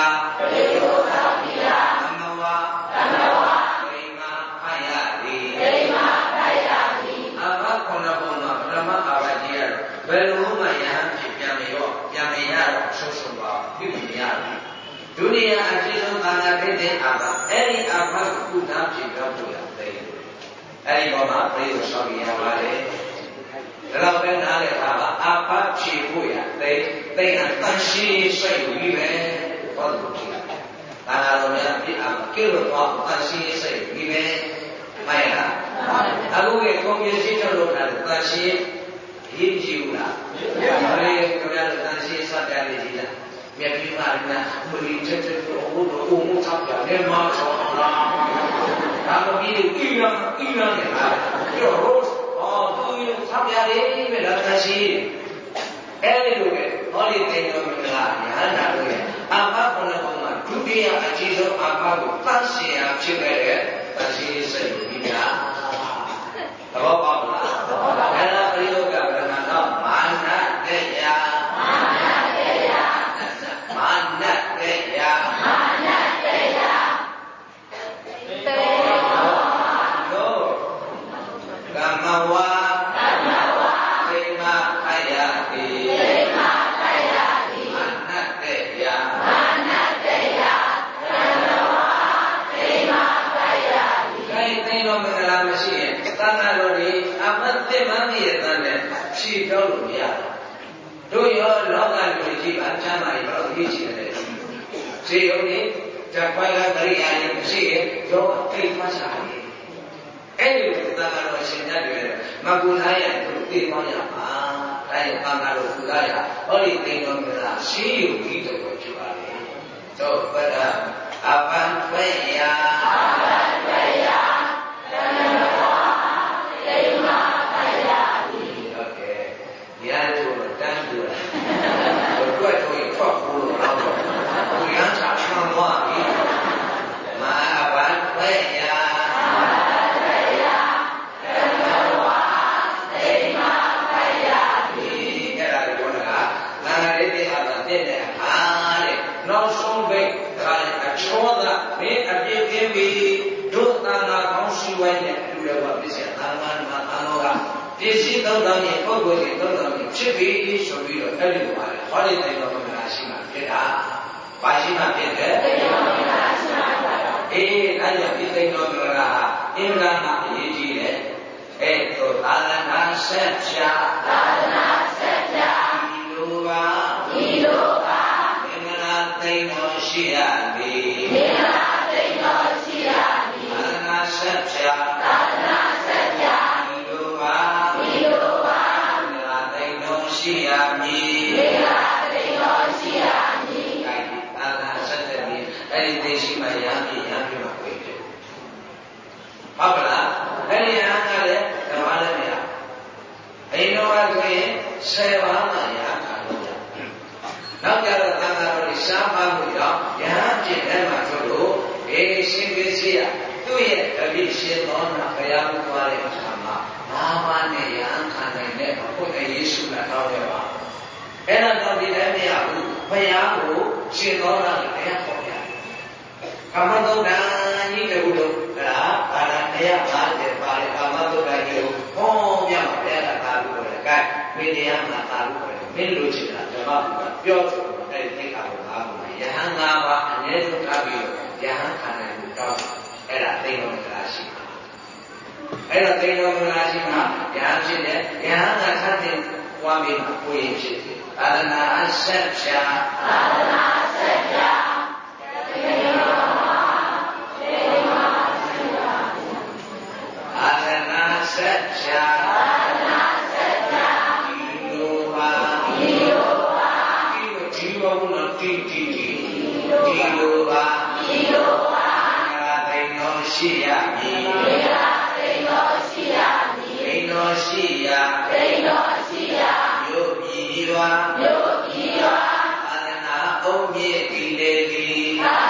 သမဝါဒိမဖတ်ရသည်အဘခုနဘုံမှာပရမအာဝတိရဘယ်လိုမှယဟန်ဖြစ်ပြန်မရောပြန်မရတော့ဆုံးဆုံးပါပြုမရဘူးဒုတိယအဖြစ်ဆုံးသံဃာတိတဲ့အာဘအဲ့ဒီအာဘကုသဖြစ်တော့လို့ရတယ်အဲ့ဒီပေါ်မှာပရိယောသောတိယပါလေဒါတော့ပဲနားလည်ထားပါအာဘဖြေဖို့ရသိတန်ရှိစိတ်ယူပြီးပဲဟောလို့ဖြစ်တာဒါကတော့များပြအာကိလို့တော့တန်ရှိစိတ်ယူပြီးပဲမိုက်လားအခုကကွန်ပျူတာထုတ်လို့ထားတယ်တန်ရှိရေးကြည့်ဘူးလားဘယ်လိုကြရလဲတန်ရှိစက်ပြလေးကြီးလားမြတ်ပြီးမှလည်းမလီချက်ချက်တော့ဘုရားကိုမှုထောက်ပြနေမှာဆောလားဒါမပြီးဘူးကိရနဲ့ပြောတော့သူထောက်ပြလေးပဲလားတန်ရှိအဲ့ဒီလိုပဲဟောဒီတေတော်မင်္ဂလာညာနာလို့ရအာဘဘုံဘုံမှာဒုတိယအကြီးဆုံးအာဘကိုတန်ရှင်ရာဖြစ်ခဲ့တဲ့တန်ရှိစိတ်ဒီများသဘောပေါက်လားအဲ့ဒါပရိယောဂဗရဏတော့မာနတေယကမ္မဝါသိမဖတ်ရသည်မာနတေယသိတော်မင်္ဂလာမရှိရင်သံဃာတော်တွေအမတ်သိမှန်းရတဲ့နဲ့ဖြည့်တော့လို့မရဘူးတို့ရောလောကလူကြီးပါချမ်းသာရင်တော့ရေးချင်တယ်ခြေုံကြီးတပိုင်ကတရိယာရင်မရှိရင်ရောအိတ်မှရှာတယ်အဲ့ဒီသံဃာတော်ရှင်များတွေမကူထားရသူသိပေါင်းရပါဒါရင်သံဃာတော်ကူထားရဟောဒီသိတော်မင်္ဂလာရှိယူပြီးတော့ဖြစ်ပါလေတော့ဘဒအပံထွေယနောက်ဆုံးပဲဒါအချောသာမင်းအပြည့်ကင်းပြီတို့သံဃာကောင်းရှိဝိုင်းနဲ့တူတယ်ကပြည့်စံသံဃာမှာသံဃာကပြည့်စည်သုံးတော်ရဲ့ပုဂ္ဂိုလ်တွေသုံးတော်ရဲ့ဖြစ်ပြီဆိုပြီးတော့အဲ့ဒီလိုပါလေဟောဒီတိုင်တော်မင်္ဂလာရှိမှဖြစ်တာဘာရှိမှဖြစ်တယ်တိုင်တော်မင်္ဂလာရှိမှဖြစ်တာအေးအဲ့ဒါဒီတိုင်တော်မင်္ဂလာဟာအင်္ဂါမှာအရေးကြီးတယ်အဲ့တော့သာသနာဆက်ဖြာဒီလိုပါမင်္ဂလာသိမ့်တော်ရှိရသည်သာသနာဆက်ဖြာဒီလိုပါမင်္ဂလာသိမ့်တော်ရှိရမည်သာသနာဆက်တဲ့ဒီအဲ့ဒီသိရှိမှရမ်းပြီးမှာပြည့်တယ်ဟုတ်ပါလားအဲ့ဒီဟာကလည်းဓမ္မလည်းမရအိမ်တော်ကဆိုရင်10ပါးမှရတာလို့ရနောက်ကြတော့သံဃာတော်တွေရှားပါလို့ရောရဟန်းဖြစ်တဲ့မှာဆိုလို့ရှင်ပစ္စည်းကသူ့ရဲ့အပြည့်ရှင်တော်နာဘုရားမသွားတဲ့အခါမှာ5ပါးနဲ့ရဟန်းခံနိုင်တဲ့ဘုရားယေရှုကတောင်းရပါအဲ့တော့ဒီလည်းမရဘူးဘုရားကိုရှင်တော်နာကိုတရားခေါ်ရတယ်ကာမတုဒ္ဒကြီးတခုလုံးဒါဘာသာ150ပါတယ်ကာမတုဒ္ဒကြီးကိုဟောပြမှာဘုရားကသာလို့ပြောတယ်ကဲမင်းတရားမှာသာလို့ပြောတယ်မင်းလိုချင်တာဓမ္မကပြောဆိုအဲ့ဒီသိက္ခာကိုသာလို့ယဟန်5ပါးအနည်းဆုံးထားပြီးယဟန်ခံနိုင်လို့တောင်းအဲ့ဒါသိတော်မင်္ဂလာရှိပါအဲ့တော့သိတော်မင်္ဂလာရှိမှာယဟန်ဖြစ်တယ်ယဟန်ကသတ်တဲ့ဝါမင်းကိုရင်ဖြစ်တယ်သာသနာအဆက်ဖြာသာသနာဆက်ဖြာရှိရမည်သိတော်ရှိရမြို့ပြည်ရွာသာသနာအုံးမြင့်ဒီလေသည်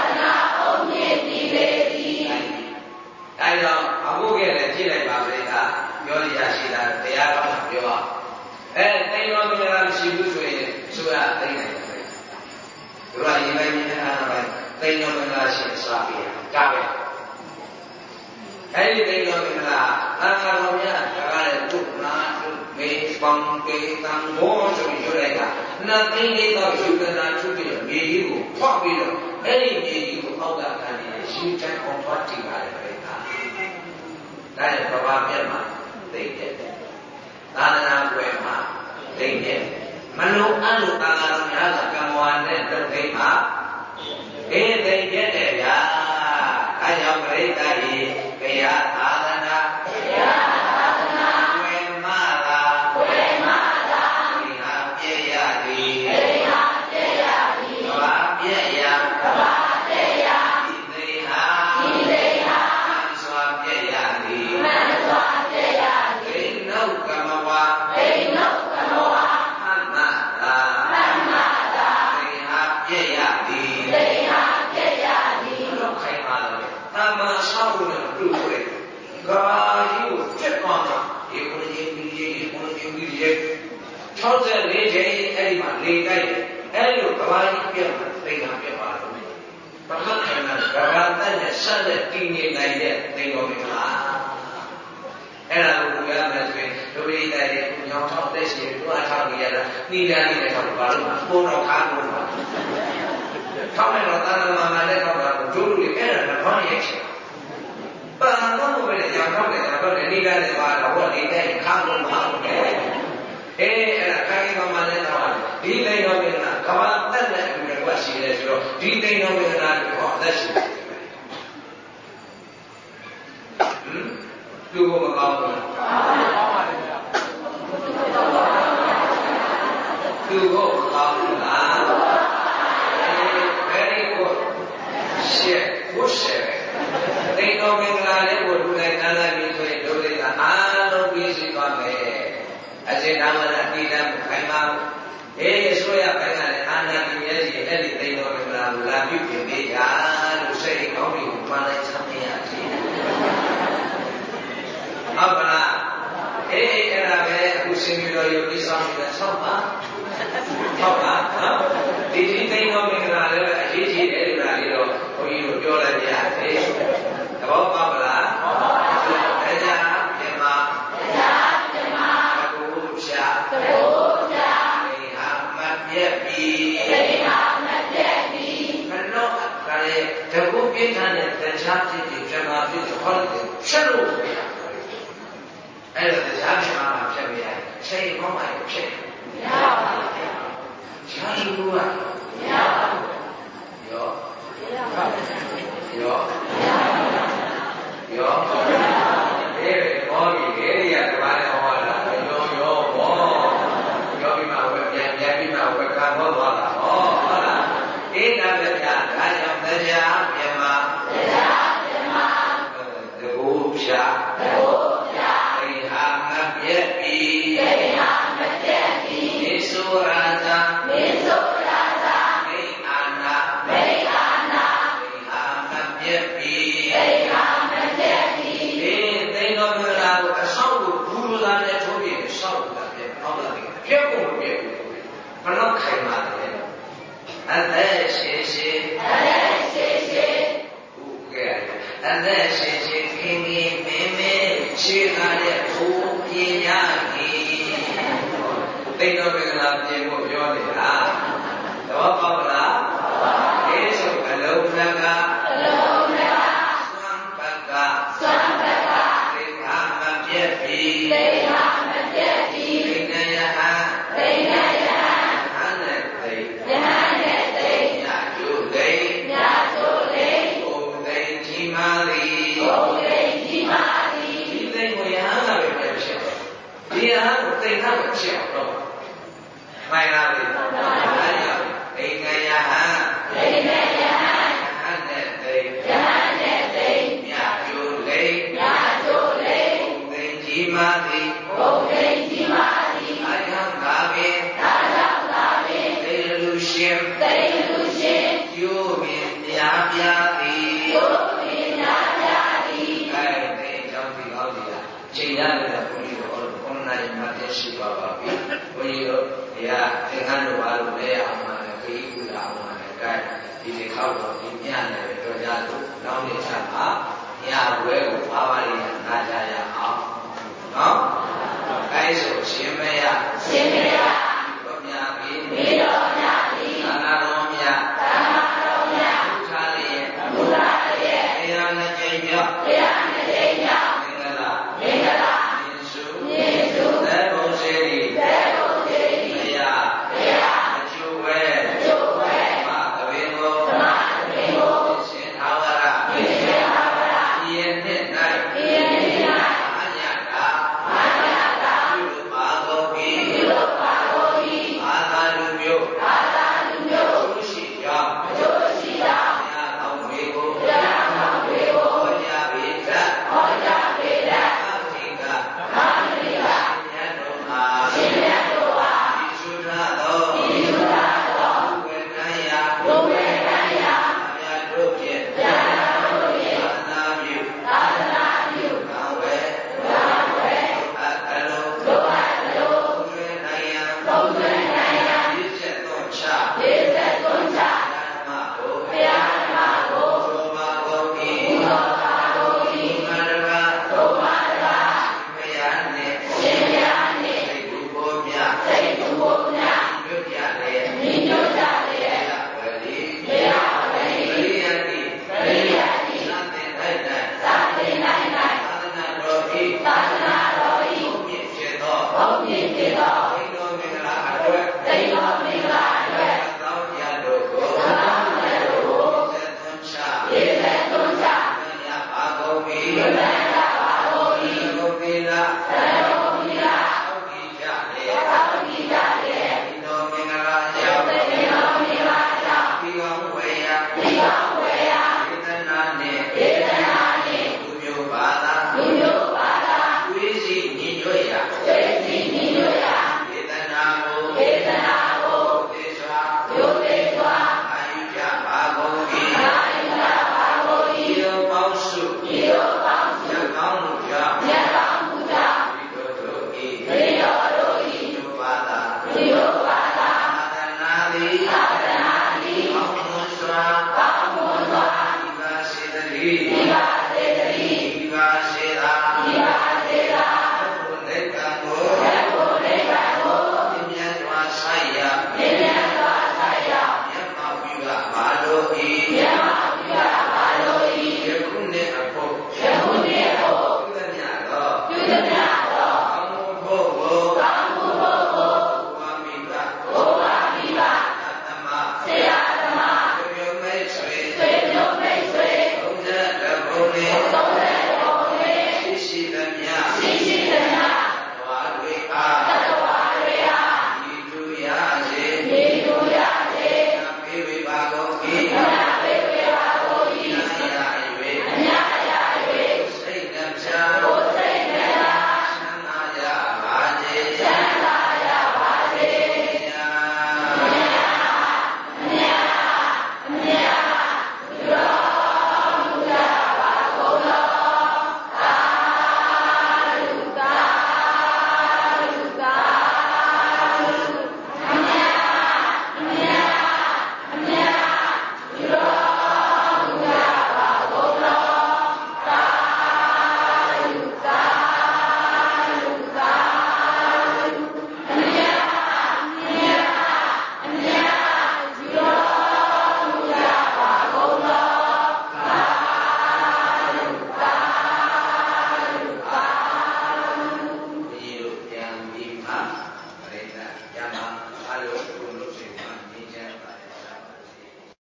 အဲ့တော့အခုကလည်းကြည့်လိုက်ပါပဲကပြောရရှိတာတရားတော်မှာပြောအောင်သိတော်မင်္ဂလာမရှိဘူးဆိုရင်ဆိုရသိနိုင်တယ်ဘုရားရင်ပိုင်းနဲ့အားနာပိုင်းသိတော်မင်္ဂလာရှိစွာပြရတာပဲအဲ့ဒီသိတော်မင်္ဂလာသာသနာတော်များဒါကလည်းသူ့နာသူမေပံပေတံဘောဆိုပြီးပြောလိုက်တာနာသိနေတော့ယူကနာချုပ်ပြီးမြေကြီးကိုဖွက်ပြီးတော့အဲ့ဒီမြေကြီးကိုအောက်ကခံနေရှင်းချအောင်ဖွက်ကြည့်ပါတယ်ပြိတ္တာဒါရဲ့ဘဝမျက်မှာသိတဲ့သာသနာ့ဘွယ်မှာသိတဲ့မလုံးအလိုသာသနာတော်များကကံဝါနဲ့တုတ်သိမ်းမှာသိတဲ့ဗျာအဲကြောင့်ပြိတ္တာရေဘုရားသာသနာဝေမလာဒီဟာပြည့်ရသည်ဘာပြည့်ရဒီသိဟာစွာပြည့်ရသည်ဒိနုကမဝါဟမတာဒီဟာပြည့်ရသည်လောက်ခိုင်ပါလို့သမ္မာဆောက်လို့ပြုလို့ရတယ်။ကာကြီးကိုပြတ်သွားတာဒီကိုယ်ကြီးပြီး64ချိန်အဲ့ဒီမှာလေတိုက်တယ်။အဲ့လိုကာကြီးပြတ်မှာသိတာပြတ်ပါလို့။ဘာမှခံတာကာတက်နဲ့ဆက်လက်တည်နေနိုင်တဲ့သိတော်မင်္ဂလာ။အဲ့ဒါကိုဘုရားမြတ်ဆိုရင်ဒုတိယတိုက်တဲ့ညောင်းထောက်တဲ့ရှင်တို့အထောက်နေရတာနှီးသားနေတဲ့ထောက်ဘာလို့ပုံတော့ခါလို့ပါ။ထောက်လိုက်တော့သာသနာမှာလည်းထောက်တာကိုဒုလူတွေအဲ့ဒါတော့ဘာရဲ့ချင်ပန်တော့ဘယ်နဲ့ကြောင်တော့လဲတော့လည်းနေကြတယ်ပါတော့နေတဲ့ခါလို့မဟုတ်ဘူးအဲ့ဒါခိုင်ကောင်းမှလည်းတော့ဒီသိတော်မင်္ဂလာကဘာတက်တဲ့အမှုတွေကရှိတယ်ဆိုတော့ဒီသိတော်မင်္ဂလာကိုအသက်ရှိတယ်သူ့ကိုမကောင်းဘူးသူ့ကိုမကောင်းဘူးလား very good share good share သိတော်မင်္ဂလာလေးကိုလူတိုင်းနားလည်ပြီးဆိုရင်တို့တွေကအားလုံးပြီးစီသွားမယ်အစဉ်ဓမ္မနဲ့အတိအကျခိုင်မာဆိုရပိုင်းကလည်းအာနာတိရဲ့ကြီးအဲ့ဒီသိတော်မင်္ဂလာကိုလာပြုပြင်ပေးကြလို့စိတ်ကောင်းပြီးမှန်လိုက်ချမ်းမြေ့ရတယ်ဟုတ်ပါလားအဲ့ဒါပဲအခုရှင်ပြီးတော့ယုတ်ပြီးဆောင်နေတာဆောက်ပါဟုတ်ပါနော်ဒီသိတော်မင်္ဂလာလည်းအရေးကြီးတယ်လို့လည်းတော့ဘုန်းကြီးတို့ပြောလိုက်ကြရတယ်သဘောပေါက်ပါလားဟုတ်ပါဘူးတရားပြန်ပါဘုရားဒီဟာမပြည့်ပြီမလို့ဒါလေတကုပြင်းထန်တဲ့တရားဖြစ်ပြီးပြန်ပါပြီဟောတယ်ဆက်လို့အဲ့အဲ့တော့တရားပြမှာဖြစ်ပြရတယ်အချိန်ကောင်းမှဖြစ်မရပါဘူး။ရှားလူကမရပါဘူး။ရောအေးဘောကြီးလေရတပါးနဲ့ဟောလာရောဘောရောပြီးမှဝက်ပြန်ပြီးမှဝက်ကဟောသွားတာဟောဟုတ်လားအေးဒါပဲဗျာဒါကြောင့်တရားပြမှာတကူဖြာသိဟာမပြက်ပြီမေဆိုရာဇာမိအာနာသိဟာမပြက်ပြီသိတော်မူလာကိုအဆောက်ကိုဘူးလိုသားနဲ့ထိုးပြီးဆောက်တာပြအောက်လာပြီးပြက်ဖို့ပြက်ဘလောက်ခိုင်ပါလဲအသက်ရှိရှိဟုတ်ကဲ့အသက်ရှိရှိခင်ခင်မင်းမင်းခြေကားတဲ့ဘုံပြင်းရည်သိတော်မူလာပြင်ဖို့ပြောနေတာတော့ပေါက်လားအေးဆိုအလုံးလကမိုင်လာပြီ။ဒါကြောင့်အိမ်ငယ်ယဟန်ဟန်နဲ့သိမြတ်ကျိုးလိမ့်ဘုံသိင်ကြီးမာသည်အယံသာပင်သိလူရှင်ကျိုးပင်များပြသည်အဲသိကြောင့်ဒီကောင်းဒီလားချိန်ရတယ်ဘုန်းကြီးတို့ဘုန်းနိုင်မှတ်ရှိပါပါပြီဘုန်းကြီးတို့တရားသင်္ကန်းတို့ဘာလို့လဲအောင်မှာလဲခရီးကူလာအောင်မှာလဲကဲဒီတစ်ခေါက်တော့ဒီညနေပဲတော့ကြလို့နောက်နေ့ချက်မှာညဝဲကိုပါပါလိမ့်မယ်